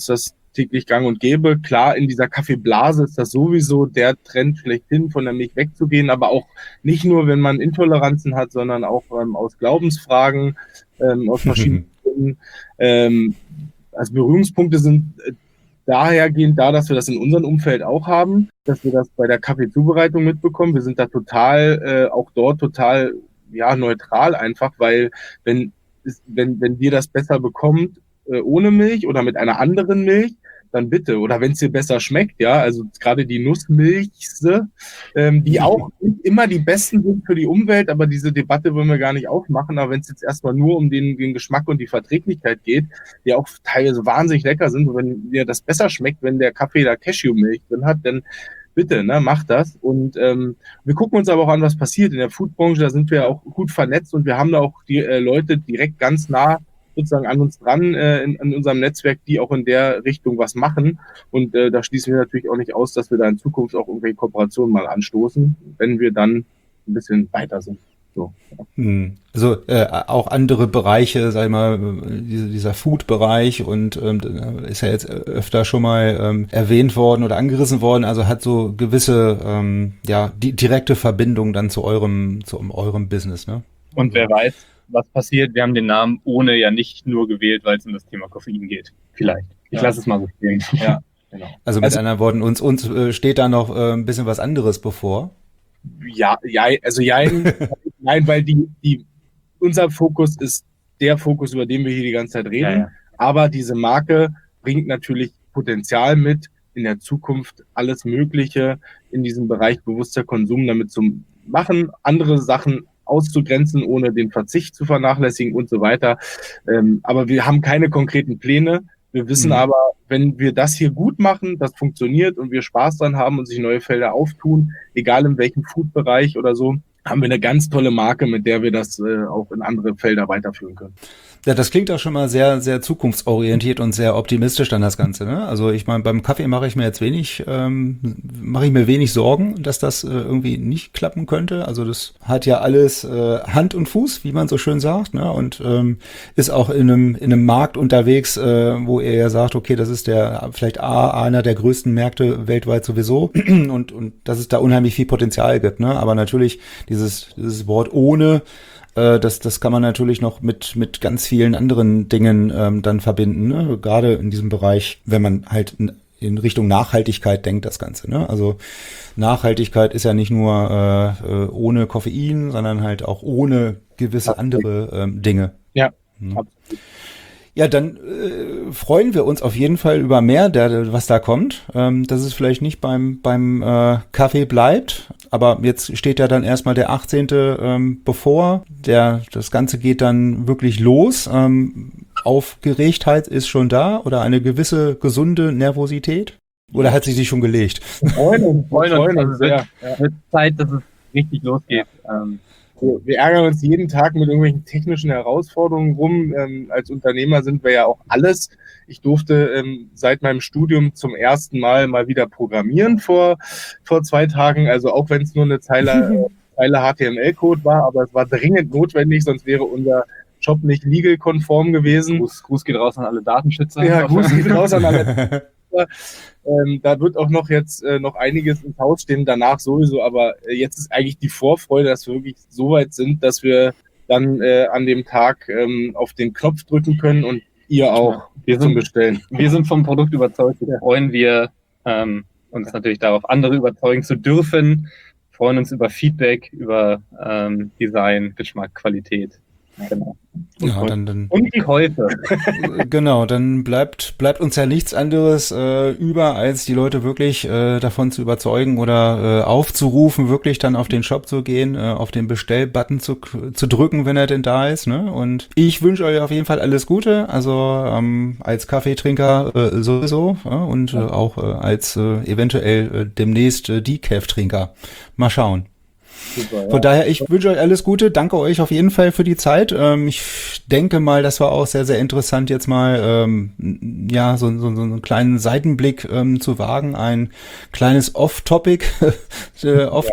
täglich gang und gäbe. Klar, in dieser Kaffeeblase ist das sowieso der Trend schlechthin, von der Milch wegzugehen, aber auch nicht nur, wenn man Intoleranzen hat, sondern auch aus Glaubensfragen, aus verschiedenen Gründen. Also Berührungspunkte sind dahergehend dass wir das in unserem Umfeld auch haben, dass wir das bei der Kaffeezubereitung mitbekommen. Wir sind da auch dort total neutral einfach, weil wenn dir das besser bekommt ohne Milch oder mit einer anderen Milch, dann bitte. Oder wenn es dir besser schmeckt, also gerade die Nussmilchse, die auch nicht immer die besten sind für die Umwelt, aber diese Debatte wollen wir gar nicht aufmachen. Aber wenn es jetzt erstmal nur um den Geschmack und die Verträglichkeit geht, die auch teilweise wahnsinnig lecker sind, und wenn dir das besser schmeckt, wenn der Kaffee da Cashewmilch drin hat, dann bitte, mach das. Und wir gucken uns aber auch an, was passiert in der Foodbranche. Da sind wir auch gut vernetzt und wir haben da auch die Leute direkt ganz nah sozusagen an uns dran in unserem Netzwerk, die auch in der Richtung was machen. Und da schließen wir natürlich auch nicht aus, dass wir da in Zukunft auch irgendwelche Kooperationen mal anstoßen, wenn wir dann ein bisschen weiter sind. So. Also auch andere Bereiche, sag ich mal, dieser Food-Bereich und ist ja jetzt öfter schon mal erwähnt worden oder angerissen worden, also hat so gewisse die direkte Verbindung dann zu eurem Business, ne? Und wer weiß, was passiert. Wir haben den Namen ohne ja nicht nur gewählt, weil es um das Thema Koffein geht. Vielleicht. Ich lasse es mal so stehen. Ja, genau. Also mit anderen Worten, uns steht da noch ein bisschen was anderes bevor. Nein, weil unser Fokus ist der Fokus, über den wir hier die ganze Zeit reden. Ja. Aber diese Marke bringt natürlich Potenzial mit, in der Zukunft alles Mögliche in diesem Bereich bewusster Konsum damit zu machen, andere Sachen auszugrenzen, ohne den Verzicht zu vernachlässigen und so weiter. Aber wir haben keine konkreten Pläne. Wir wissen aber, wenn wir das hier gut machen, das funktioniert und wir Spaß dran haben und sich neue Felder auftun, egal in welchem Food-Bereich oder so, haben wir eine ganz tolle Marke, mit der wir das auch in andere Felder weiterführen können. Ja, das klingt auch schon mal sehr, sehr zukunftsorientiert und sehr optimistisch dann das Ganze, ne? Also ich meine, beim Kaffee mache ich mir wenig Sorgen, dass das irgendwie nicht klappen könnte. Also das hat ja alles Hand und Fuß, wie man so schön sagt, ne? Und ist auch in einem Markt unterwegs, wo ihr ja sagt, okay, das ist vielleicht einer der größten Märkte weltweit sowieso und dass es da unheimlich viel Potenzial gibt, ne? Aber natürlich dieses Wort ohne, das kann man natürlich noch mit ganz vielen anderen Dingen dann verbinden, ne? Gerade in diesem Bereich, wenn man halt in Richtung Nachhaltigkeit denkt, das Ganze, ne? Also Nachhaltigkeit ist ja nicht nur ohne Koffein, sondern halt auch ohne gewisse andere Dinge. Ja, absolut. Ja, dann freuen wir uns auf jeden Fall über mehr, was da kommt. Dass es vielleicht nicht beim Kaffee bleibt, aber jetzt steht ja dann erstmal der 18. bevor. Das Ganze geht dann wirklich los. Aufgeregtheit ist schon da oder eine gewisse gesunde Nervosität? Oder hat sie sich schon gelegt? Freuen uns sehr. Es wird Zeit, dass es richtig losgeht. Wir ärgern uns jeden Tag mit irgendwelchen technischen Herausforderungen rum. Als Unternehmer sind wir ja auch alles. Ich durfte seit meinem Studium zum ersten Mal wieder programmieren vor 2 Tagen. Also auch wenn es nur eine Zeile HTML-Code war, aber es war dringend notwendig, sonst wäre unser Shop nicht legal-konform gewesen. Gruß geht raus an alle Datenschützer. Ja, Gruß geht raus an alle Datenschützer. Da wird auch noch jetzt noch einiges ins Haus stehen, danach sowieso, aber jetzt ist eigentlich die Vorfreude, dass wir wirklich so weit sind, dass wir dann an dem Tag auf den Knopf drücken können und ihr auch zum Bestellen. Wir sind vom Produkt überzeugt, freuen wir uns natürlich darauf, andere überzeugen zu dürfen, freuen uns über Feedback, über Design, Geschmack, Qualität. Genau. Ja, dann und die Käufe. Genau, dann bleibt uns ja nichts anderes über, als die Leute wirklich davon zu überzeugen oder aufzurufen, wirklich dann auf den Shop zu gehen, auf den Bestellbutton zu drücken, wenn er denn da ist, ne? Und ich wünsche euch auf jeden Fall alles Gute, also als Kaffeetrinker sowieso und auch als eventuell demnächst Decaf-Trinker. Mal schauen. Super, ja. Von daher, ich wünsche euch alles Gute, danke euch auf jeden Fall für die Zeit. Ich denke mal, das war auch sehr, sehr interessant, jetzt mal so einen kleinen Seitenblick zu wagen, ein kleines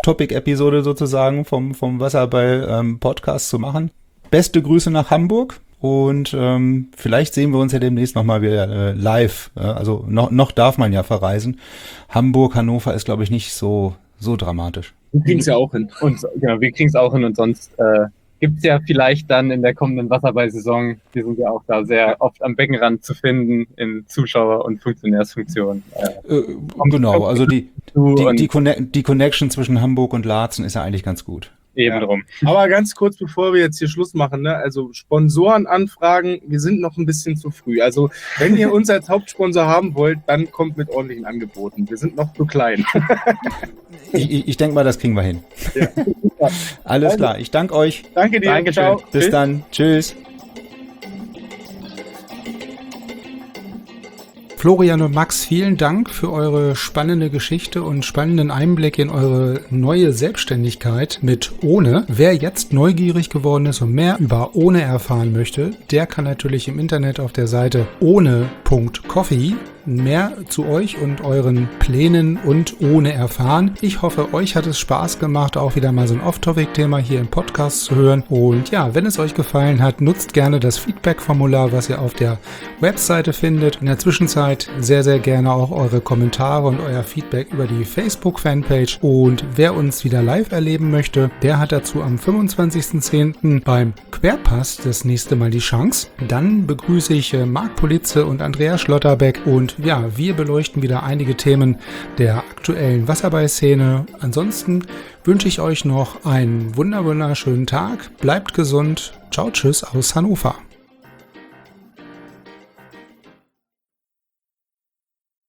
Off-Topic-Episode sozusagen vom Wasserball Podcast zu machen. Beste Grüße nach Hamburg Und vielleicht sehen wir uns ja demnächst nochmal wieder live. Also noch darf man ja verreisen. Hamburg, Hannover ist, glaube ich, nicht so dramatisch. Wir kriegen es ja auch hin. Und genau, wir kriegen es auch hin und sonst gibt es ja vielleicht dann in der kommenden Wasserball-Saison, wir sind ja auch da sehr oft am Beckenrand zu finden in Zuschauer- und Funktionärsfunktionen. Genau, also die Connection zwischen Hamburg und Laatzen ist ja eigentlich ganz gut. Eben drum. Aber ganz kurz, bevor wir jetzt hier Schluss machen, ne? Also Sponsorenanfragen, wir sind noch ein bisschen zu früh. Also wenn ihr uns als Hauptsponsor haben wollt, dann kommt mit ordentlichen Angeboten. Wir sind noch zu klein. Ich denke mal, das kriegen wir hin. Ja. Alles klar, ich danke euch. Danke dir. Dankeschön. Ciao. Bis Tschüss. dann. Tschüss. Florian und Max, vielen Dank für eure spannende Geschichte und spannenden Einblick in eure neue Selbstständigkeit mit Ohne. Wer jetzt neugierig geworden ist und mehr über Ohne erfahren möchte, der kann natürlich im Internet auf der Seite ohne.coffee mehr zu euch und euren Plänen und Ohne erfahren. Ich hoffe, euch hat es Spaß gemacht, auch wieder mal so ein Off-Topic-Thema hier im Podcast zu hören. Und ja, wenn es euch gefallen hat, nutzt gerne das Feedback-Formular, was ihr auf der Webseite findet. In der Zwischenzeit sehr, sehr gerne auch eure Kommentare und euer Feedback über die Facebook-Fanpage. Und wer uns wieder live erleben möchte, der hat dazu am 25.10. beim Querpass das nächste Mal die Chance. Dann begrüße ich Marc Politze und Andreas Schlotterbeck und ja, wir beleuchten wieder einige Themen der aktuellen Wasserball-Szene. Ansonsten wünsche ich euch noch einen wunderschönen Tag. Bleibt gesund. Ciao, tschüss aus Hannover.